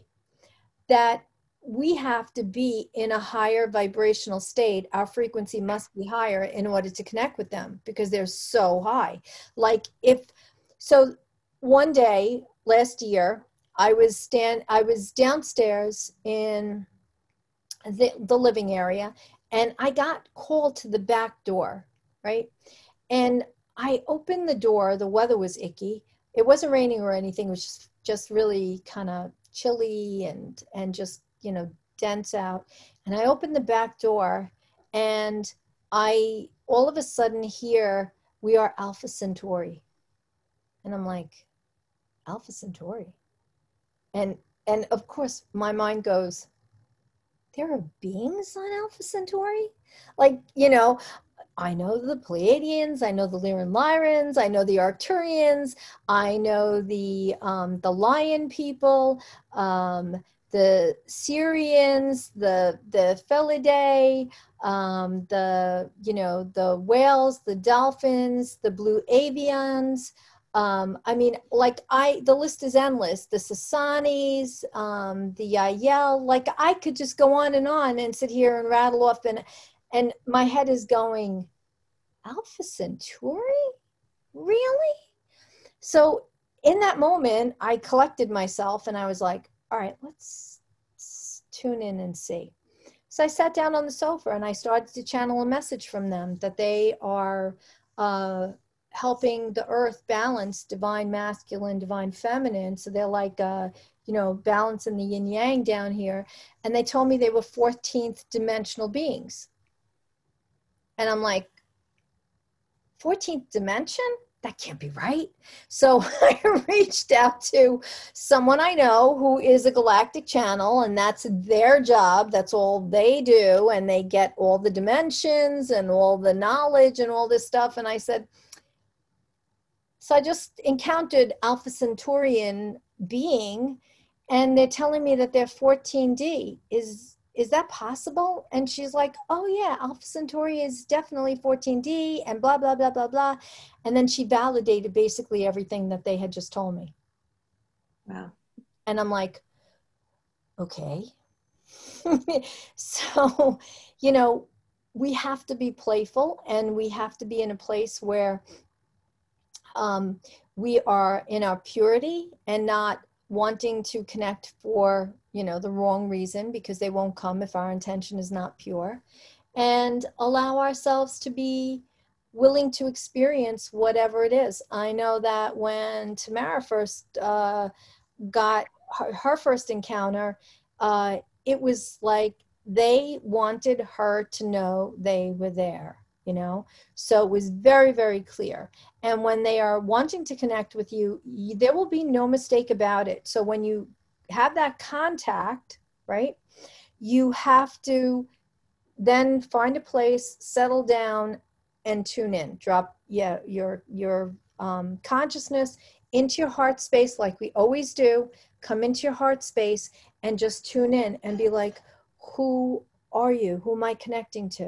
that we have to be in a higher vibrational state. Our frequency must be higher in order to connect with them, because they're so high. Like if, so one day last year, I was stand, I was downstairs in the, the living area, and I got called to the back door, right? And I opened the door. The weather was icky. It wasn't raining or anything. It was just, just really kind of chilly and, and just, you know, dense out. And I opened the back door, and I all of a sudden hear, "We are Alpha Centauri." And I'm like, Alpha Centauri? And, and of course my mind goes, there are beings on Alpha Centauri? Like, you know, I know the Pleiadians, I know the Lyran Lyrans, I know the Arcturians, I know the um, the Lion people, um, the Syrians, the the Felidae, um, the you know the whales, the dolphins, the blue avians. Um, I mean, like I, the list is endless. The Sasanis, um, the Yael, like I could just go on and on and sit here and rattle off, and and my head is going, Alpha Centauri? Really? So in that moment, I collected myself and I was like, all right, let's, let's tune in and see. So I sat down on the sofa and I started to channel a message from them that they are uh, helping the earth balance divine masculine, divine feminine. So they're like, uh, you know, balancing the yin yang down here. And they told me they were fourteenth dimensional beings. And I'm like, fourteenth dimension? That can't be right. So I reached out to someone I know who is a galactic channel, and that's their job. That's all they do. And they get all the dimensions and all the knowledge and all this stuff. And I said, so I just encountered Alpha Centaurian being, and they're telling me that they're fourteen D. Is Is that possible? And she's like, oh yeah, Alpha Centauri is definitely fourteen D and blah, blah, blah, blah, blah. And then she validated basically everything that they had just told me. Wow. And I'm like, okay. So, you know, we have to be playful, and we have to be in a place where um, we are in our purity and not wanting to connect for, you know, the wrong reason, because they won't come if our intention is not pure, and allow ourselves to be willing to experience whatever it is. I know that when Tamara first uh, got her, her first encounter, uh, it was like they wanted her to know they were there, you know? So it was very, very clear. And when they are wanting to connect with you, you, there will be no mistake about it. So when you have that contact, right, you have to then find a place, settle down, and tune in. Drop yeah, your, your um, consciousness into your heart space like we always do. Come into your heart space and just tune in and be like, who are you? Who am I connecting to?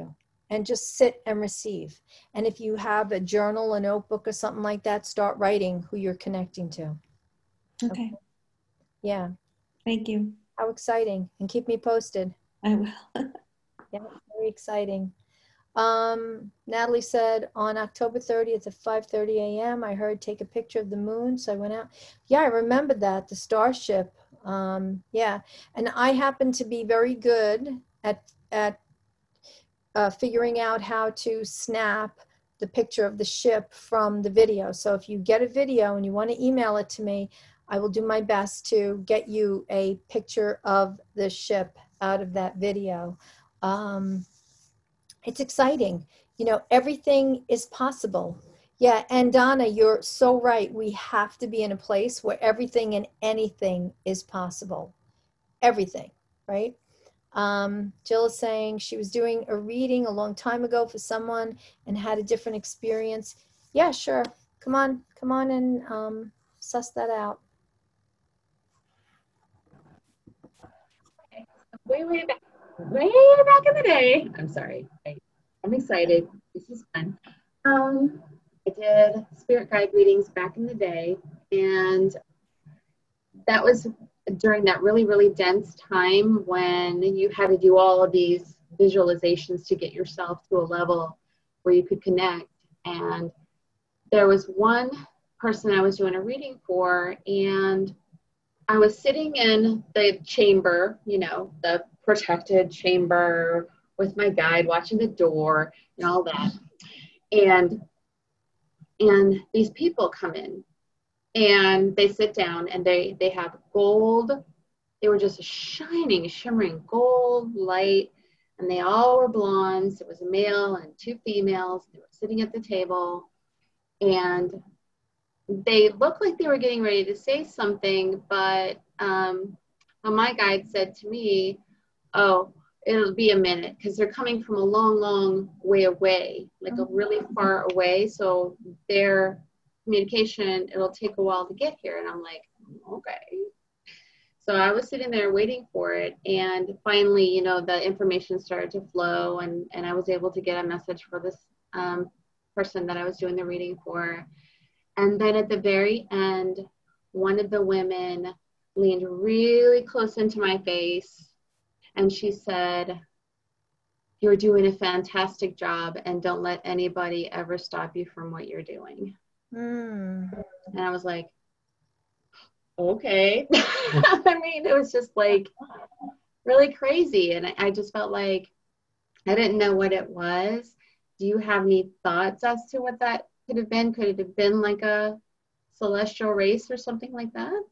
and just sit and receive. And if you have a journal, a notebook, or something like that, start writing who you're connecting to. Okay. Yeah. Thank you. How exciting. And keep me posted. I will. Yeah, very exciting. Um, Natalie said on October thirtieth at five thirty a m I heard take a picture of the moon. So I went out. Yeah, I remember that, the starship. Um, yeah. And I happen to be very good at, at uh, figuring out how to snap the picture of the ship from the video. So if you get a video and you want to email it to me, I will do my best to get you a picture of the ship out of that video. Um, it's exciting. You know, everything is possible. Yeah, and Donna, you're so right. We have to be in a place where everything and anything is possible. Everything, right? Um, Jill is saying she was doing a reading a long time ago for someone and had a different experience. Yeah, sure. Come on, come on and um, suss that out. Way, way back, way back in the day. I'm sorry. I, I'm excited. This is fun. Um, I did spirit guide readings back in the day, and that was during that really, really dense time when you had to do all of these visualizations to get yourself to a level where you could connect. And there was one person I was doing a reading for, and I was sitting in the chamber, you know, the protected chamber with my guide watching the door and all that. And, and these people come in and they sit down and they, they have gold. They were just a shining, shimmering gold light. And they all were blondes. There was a male and two females. They were sitting at the table. And they looked like they were getting ready to say something, but um, well, my guide said to me, oh, it'll be a minute because they're coming from a long, long way away, like a really far away. So their communication, it'll take a while to get here. And I'm like, okay. So I was sitting there waiting for it. And finally, you know, the information started to flow, and, and I was able to get a message for this um, person that I was doing the reading for. And then at the very end, one of the women leaned really close into my face and she said, you're doing a fantastic job and don't let anybody ever stop you from what you're doing. Mm. And I was like, okay. I mean, it was just like really crazy. And I, I just felt like I didn't know what it was. Do you have any thoughts as to what that could have been? Could it have been like a celestial race or something like that?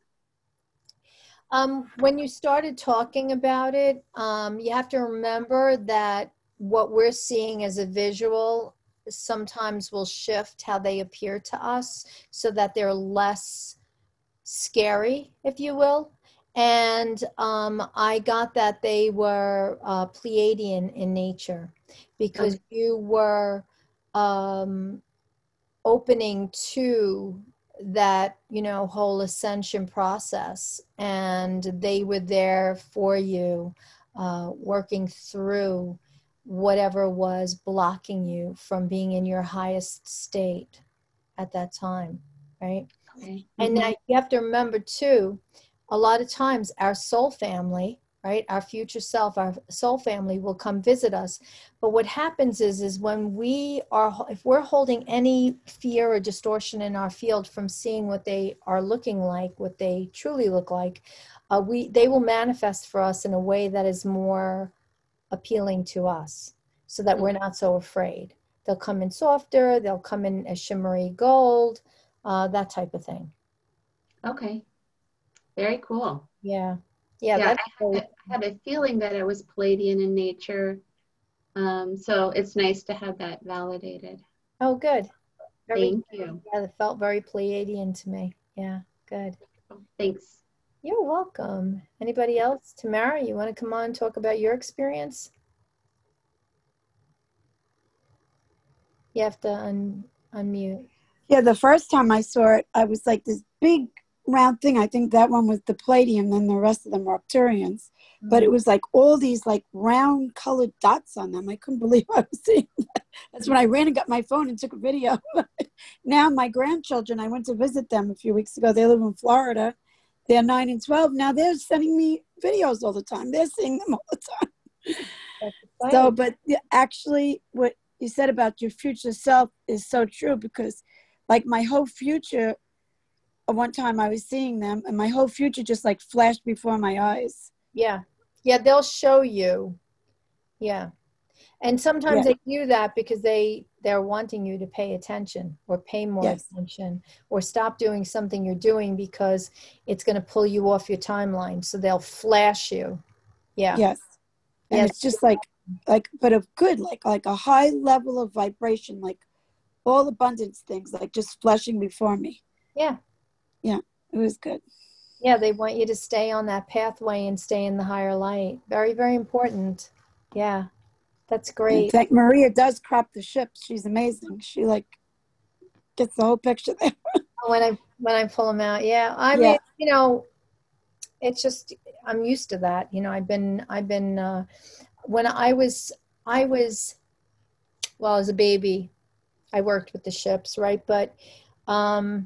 Um, when you started talking about it, um, you have to remember that what we're seeing as a visual sometimes will shift how they appear to us so that they're less scary, if you will. And um, I got that they were uh, Pleiadian in nature because okay. you were um, opening to that, you know, whole ascension process, and they were there for you, uh, working through whatever was blocking you from being in your highest state at that time, right? Okay. Mm-hmm. And now you have to remember too, a lot of times our soul family, right, our future self, our soul family will come visit us. But what happens is, is when we are, if we're holding any fear or distortion in our field from seeing what they are looking like, what they truly look like, uh, we they will manifest for us in a way that is more appealing to us, so that we're not so afraid. They'll come in softer, they'll come in a shimmery gold, uh, that type of thing. Okay, very cool. Yeah. Yeah, yeah that's I, had, I had a feeling that it was Pleiadian in nature. Um, so it's nice to have that validated. Oh, good. Very, Thank you. Yeah, it felt very Pleiadian to me. Yeah, good. Thanks. You're welcome. Anybody else? Tamara, you want to come on and talk about your experience? You have to un unmute. Yeah, the first time I saw it, I was like this big round thing. I think that one was the Palladium, and the rest of them were Arcturians. Mm-hmm. But it was like all these like round colored dots on them. I couldn't believe I was seeing that. That's when I ran and got my phone and took a video. Now my grandchildren, I went to visit them a few weeks ago. They live in Florida. They're nine and twelve. Now they're sending me videos all the time. They're seeing them all the time. So, but actually what you said about your future self is so true, because like my whole future, one time I was seeing them and my whole future just like flashed before my eyes. Yeah. Yeah. They'll show you. Yeah. And sometimes yeah. they do that because they, they're wanting you to pay attention or pay more yes. attention or stop doing something you're doing because it's going to pull you off your timeline. So they'll flash you. Yeah. Yes. And yes. it's just like, like, but of good, like, like a high level of vibration, like all abundance things, like just flashing before me. Yeah. Yeah. It was good. Yeah. They want you to stay on that pathway and stay in the higher light. Very, very important. Yeah. That's great. In fact, Maria does crop the ships. She's amazing. She like gets the whole picture there. when I when I pull them out, yeah. I yeah. mean, you know, it's just I'm used to that. You know, I've been I've been uh, when I was I was well as a baby, I worked with the ships, right? But um,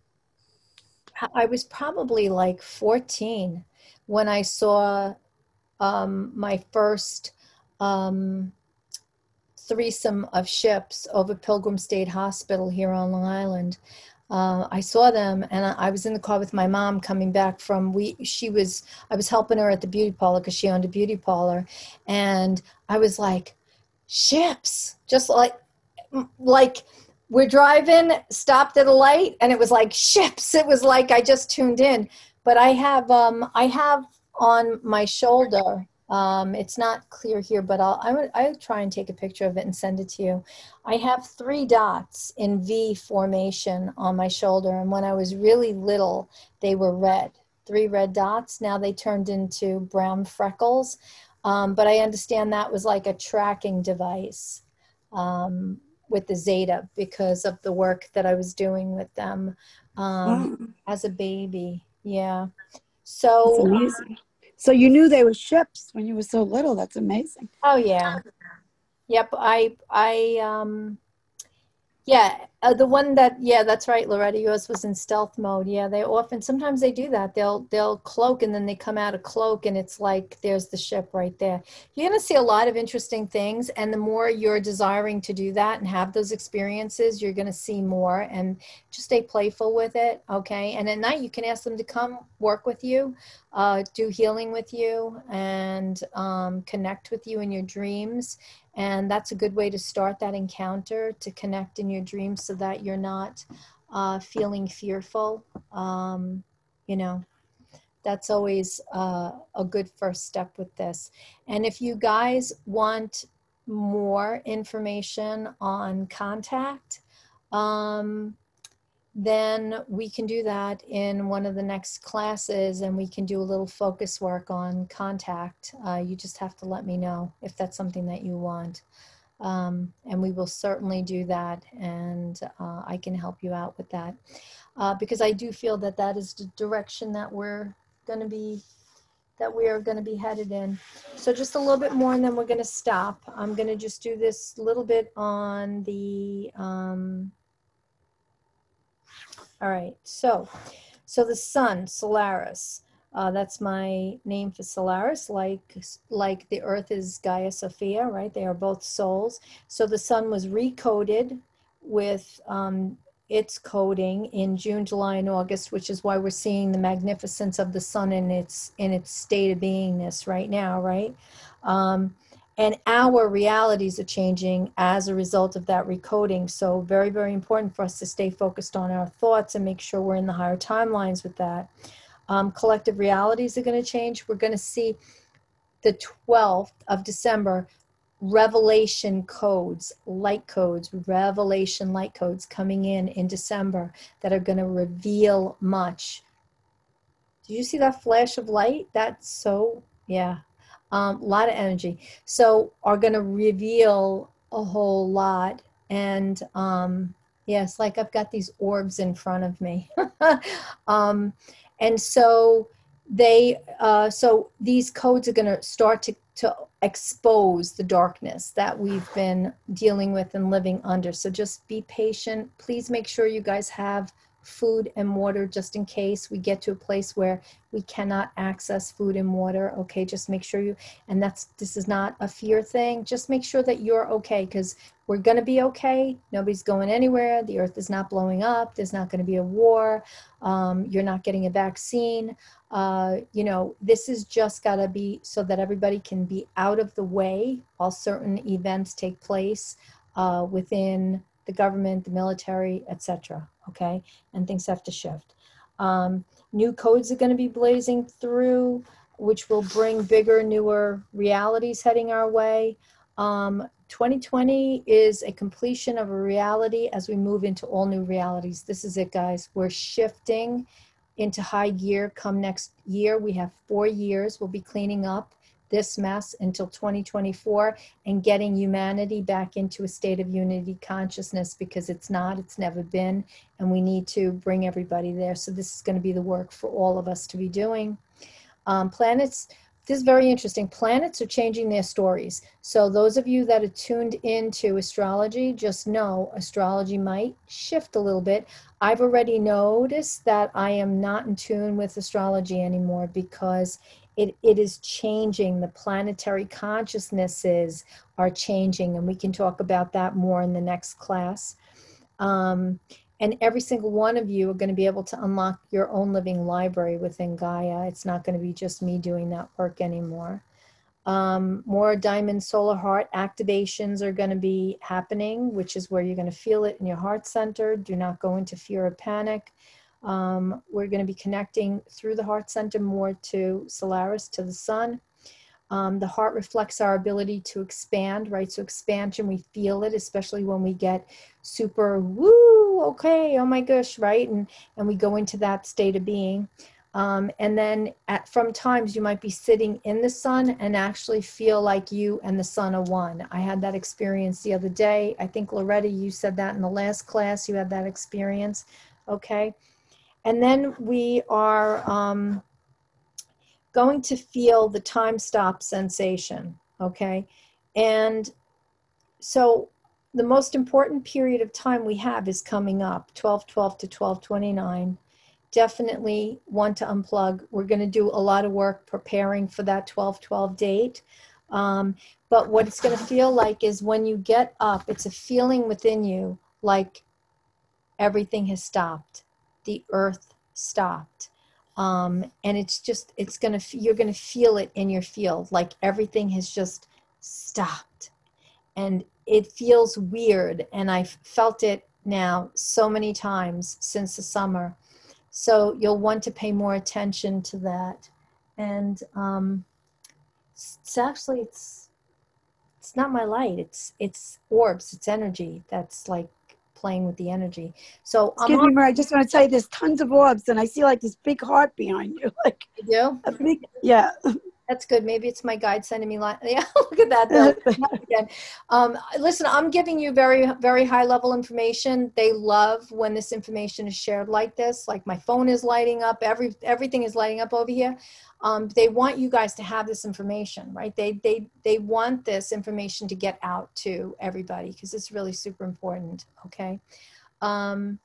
I was probably like fourteen when I saw um, my first. Um, threesome of ships over Pilgrim State Hospital here on Long Island. Uh, I saw them, and I, I was in the car with my mom coming back from, we, she was, I was helping her at the beauty parlor because she owned a beauty parlor. And I was like, ships, just like, like we're driving, stopped at a light, and it was like ships. It was like I just tuned in. But I have, um, I have on my shoulder, Um, it's not clear here, but I'll, I would, I'll try and take a picture of it and send it to you. I have three dots in V formation on my shoulder. And when I was really little, they were red, three red dots. Now they turned into brown freckles. Um, but I understand that was like a tracking device um, with the Zeta because of the work that I was doing with them um, wow. as a baby. Yeah. So that's amazing. So you knew they were ships when you were so little. That's amazing. Oh yeah. Yep. I, I, um, yeah, uh, the one that, yeah, that's right, Loretta, yours was in stealth mode. Yeah, they often, sometimes they do that. They'll, they'll cloak and then they come out of cloak and it's like, there's the ship right there. You're going to see a lot of interesting things. And the more you're desiring to do that and have those experiences, you're going to see more, and just stay playful with it. Okay. And at night you can ask them to come work with you, uh, do healing with you, and um, connect with you in your dreams. And that's a good way to start that encounter, to connect in your dreams so that you're not uh, feeling fearful. Um, you know, that's always uh, a good first step with this. And if you guys want more information on contact, um, then we can do that in one of the next classes, and we can do a little focus work on contact. Uh, you just have to let me know if that's something that you want. Um, and we will certainly do that, and uh, I can help you out with that. Uh, because I do feel that that is the direction that we're going to be, that we are going to be headed in. So just a little bit more, and then we're going to stop. I'm going to just do this little bit on the... Um, All right, so, so the sun, Solaris, uh, that's my name for Solaris, like, like the earth is Gaia Sophia, right? They are both souls. So the sun was recoded with um, its coding in June, July, and August, which is why we're seeing the magnificence of the sun in its, in its state of beingness right now, right? Um, And our realities are changing as a result of that recoding. So very, very important for us to stay focused on our thoughts and make sure we're in the higher timelines with that. Um, collective realities are going to change. We're going to see the twelfth of December, revelation codes, light codes, revelation light codes coming in in December that are going to reveal much. Did you see that flash of light? That's so, yeah. Um, a lot of energy. So are going to reveal a whole lot. And um, Yes, like I've got these orbs in front of me. um, and so they, uh, so these codes are going to start to, to expose the darkness that we've been dealing with and living under. So just be patient. Please make sure you guys have food and water just in case we get to a place where we cannot access food and water. Okay, just make sure you, and that's, this is not a fear thing. Just make sure that you're okay, because we're going to be okay. Nobody's going anywhere. The earth is not blowing up. There's not going to be a war. Um, you're not getting a vaccine. Uh, you know, this is just got to be so that everybody can be out of the way while certain events take place uh, within the government, the military, et cetera. Okay, and things have to shift. Um, new codes are going to be blazing through, which will bring bigger, newer realities heading our way. Um, twenty twenty is a completion of a reality as we move into all new realities. This is it, guys. We're shifting into high gear come next year. We have four years. We'll be cleaning up this mess until twenty twenty-four and getting humanity back into a state of unity consciousness, because it's not, it's never been, and we need to bring everybody there. So this is going to be the work for all of us to be doing. Um, planets, this is very interesting. Planets are changing their stories. So those of you that are tuned into astrology, just know astrology might shift a little bit. I've already noticed that I am not in tune with astrology anymore, because It, it is changing. The planetary consciousnesses are changing, and we can talk about that more in the next class. Um, and every single one of you are going to be able to unlock your own living library within Gaia. It's not going to be just me doing that work anymore. Um, more Diamond Solar Heart activations are going to be happening, which is where you're going to feel it in your heart center. Do not go into fear or panic. Um, we're going to be connecting through the heart center more to Solaris, to the sun. Um, the heart reflects our ability to expand, right? So expansion, we feel it, especially when we get super, woo, okay, oh my gosh, right? And, and we go into that state of being. Um, and then at, from times you might be sitting in the sun and actually feel like you and the sun are one. I had that experience the other day. I think, Loretta, you said that in the last class, you had that experience, okay? And then we are um, going to feel the time stop sensation, okay? And so the most important period of time we have is coming up, twelve twelve to twelve twenty-nine. Definitely want to unplug. We're going to do a lot of work preparing for that twelve twelve date. Um, but what it's going to feel like is when you get up, it's a feeling within you like everything has stopped. The earth stopped. Um, and it's just, it's going to, you're going to feel it in your field, like everything has just stopped. And it feels weird. And I've felt it now so many times since the summer. So you'll want to pay more attention to that. And um, it's actually, it's, it's not my light. It's, it's orbs, it's energy. That's like playing with the energy. So excuse me, Mary, I just want to tell you there's tons of orbs, and I see like this big heart behind you. Like you do? A big, yeah. That's good. Maybe it's my guide sending me line. Yeah, look at that. Though. Again. Um, listen, I'm giving you very, very high level information. They love when this information is shared like this. Like my phone is lighting up. Every everything is lighting up over here. Um, they want you guys to have this information, right? They they they want this information to get out to everybody because it's really super important. Okay, um,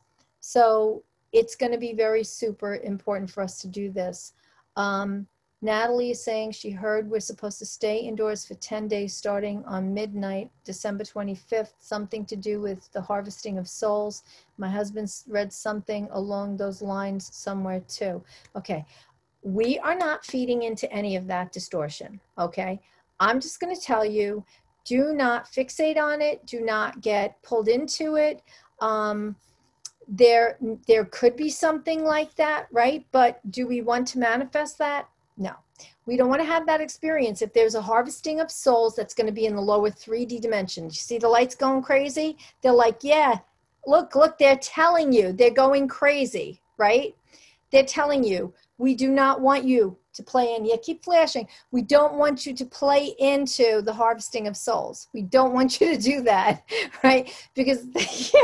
so it's going to be very super important for us to do this. Um, Natalie is saying she heard we're supposed to stay indoors for ten days starting on midnight, December twenty-fifth, something to do with the harvesting of souls. My husband read something along those lines somewhere too. Okay, we are not feeding into any of that distortion, okay? I'm just gonna tell you, do not fixate on it, do not get pulled into it. Um, there, there could be something like that, right? But do we want to manifest that? No, we don't want to have that experience. If there's a harvesting of souls that's going to be in the lower three D dimension, you see the lights going crazy? They're like, yeah, look, look, they're telling you they're going crazy, right? They're telling you, we do not want you to play in. Yeah, keep flashing. We don't want you to play into the harvesting of souls. We don't want you to do that, right? Because, yeah,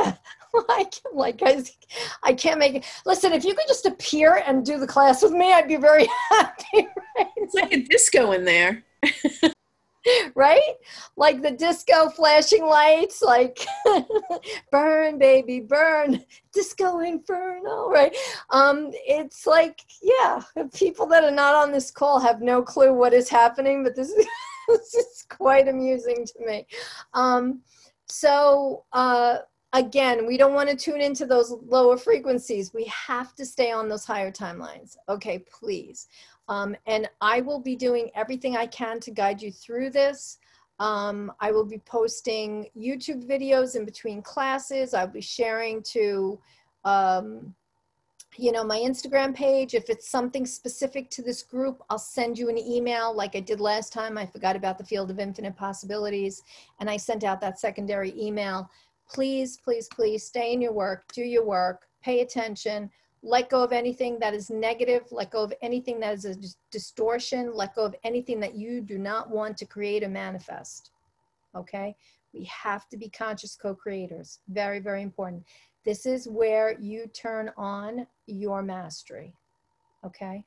I can, like, I, I can't make it. Listen, if you could just appear and do the class with me, I'd be very happy. Right? It's like a disco in there. Right? Like the disco flashing lights, like burn, baby, burn, disco inferno, right? Um, it's like, yeah, people that are not on this call have no clue what is happening, but this is, this is quite amusing to me. Um, so, uh, again, we don't want to tune into those lower frequencies. We have to stay on those higher timelines. Okay, please. Um, and I will be doing everything I can to guide you through this. Um, I will be posting YouTube videos in between classes. I'll be sharing to, um, you know, my Instagram page. If it's something specific to this group, I'll send you an email like I did last time. I forgot about the Field of Infinite Possibilities, and I sent out that secondary email. Please, please, please stay in your work, do your work, pay attention. Let go of anything that is negative. Let go of anything that is a distortion. Let go of anything that you do not want to create or manifest. Okay? We have to be conscious co-creators. Very, very important. This is where you turn on your mastery. Okay?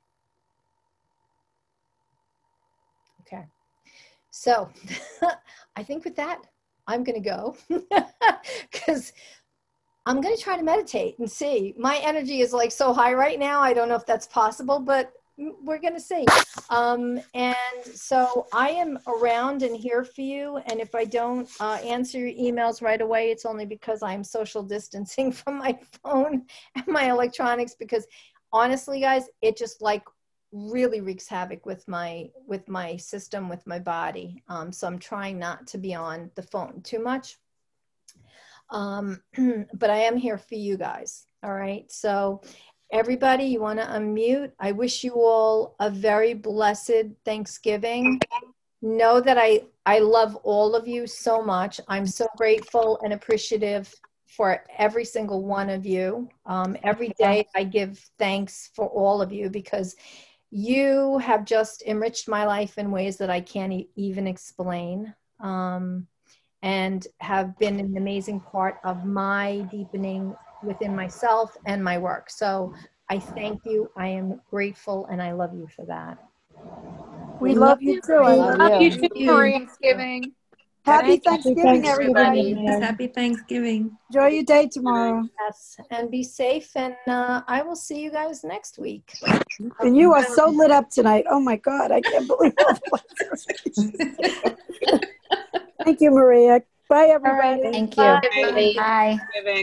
Okay. So, I think with that, I'm going to go because I'm going to try to meditate and see. My energy is like so high right now. I don't know if that's possible, but we're going to see. Um, and so I am around and here for you. And if I don't uh, answer your emails right away, it's only because I'm social distancing from my phone and my electronics, because honestly, guys, it just like really wreaks havoc with my, with my system, with my body. Um, so I'm trying not to be on the phone too much. Um, but I am here for you guys. All right. So everybody, you want to unmute. I wish you all a very blessed Thanksgiving. Know that I, I love all of you so much. I'm so grateful and appreciative for every single one of you. Um, every day I give thanks for all of you, because you have just enriched my life in ways that I can't e- even explain. Um, and have been an amazing part of my deepening within myself and my work. So I thank you. I am grateful, and I love you for that. We love you too. I love Love you. you too, Marie. Thanksgiving. Happy Thank you. Thanksgiving, everybody. Yes, happy Thanksgiving. Enjoy your day tomorrow. Yes, and be safe. And uh, I will see you guys next week. And you are so lit up tonight. Oh my God, I can't believe all the Thank you, Maria. Bye, everybody. Thank Bye. you. Bye. Bye.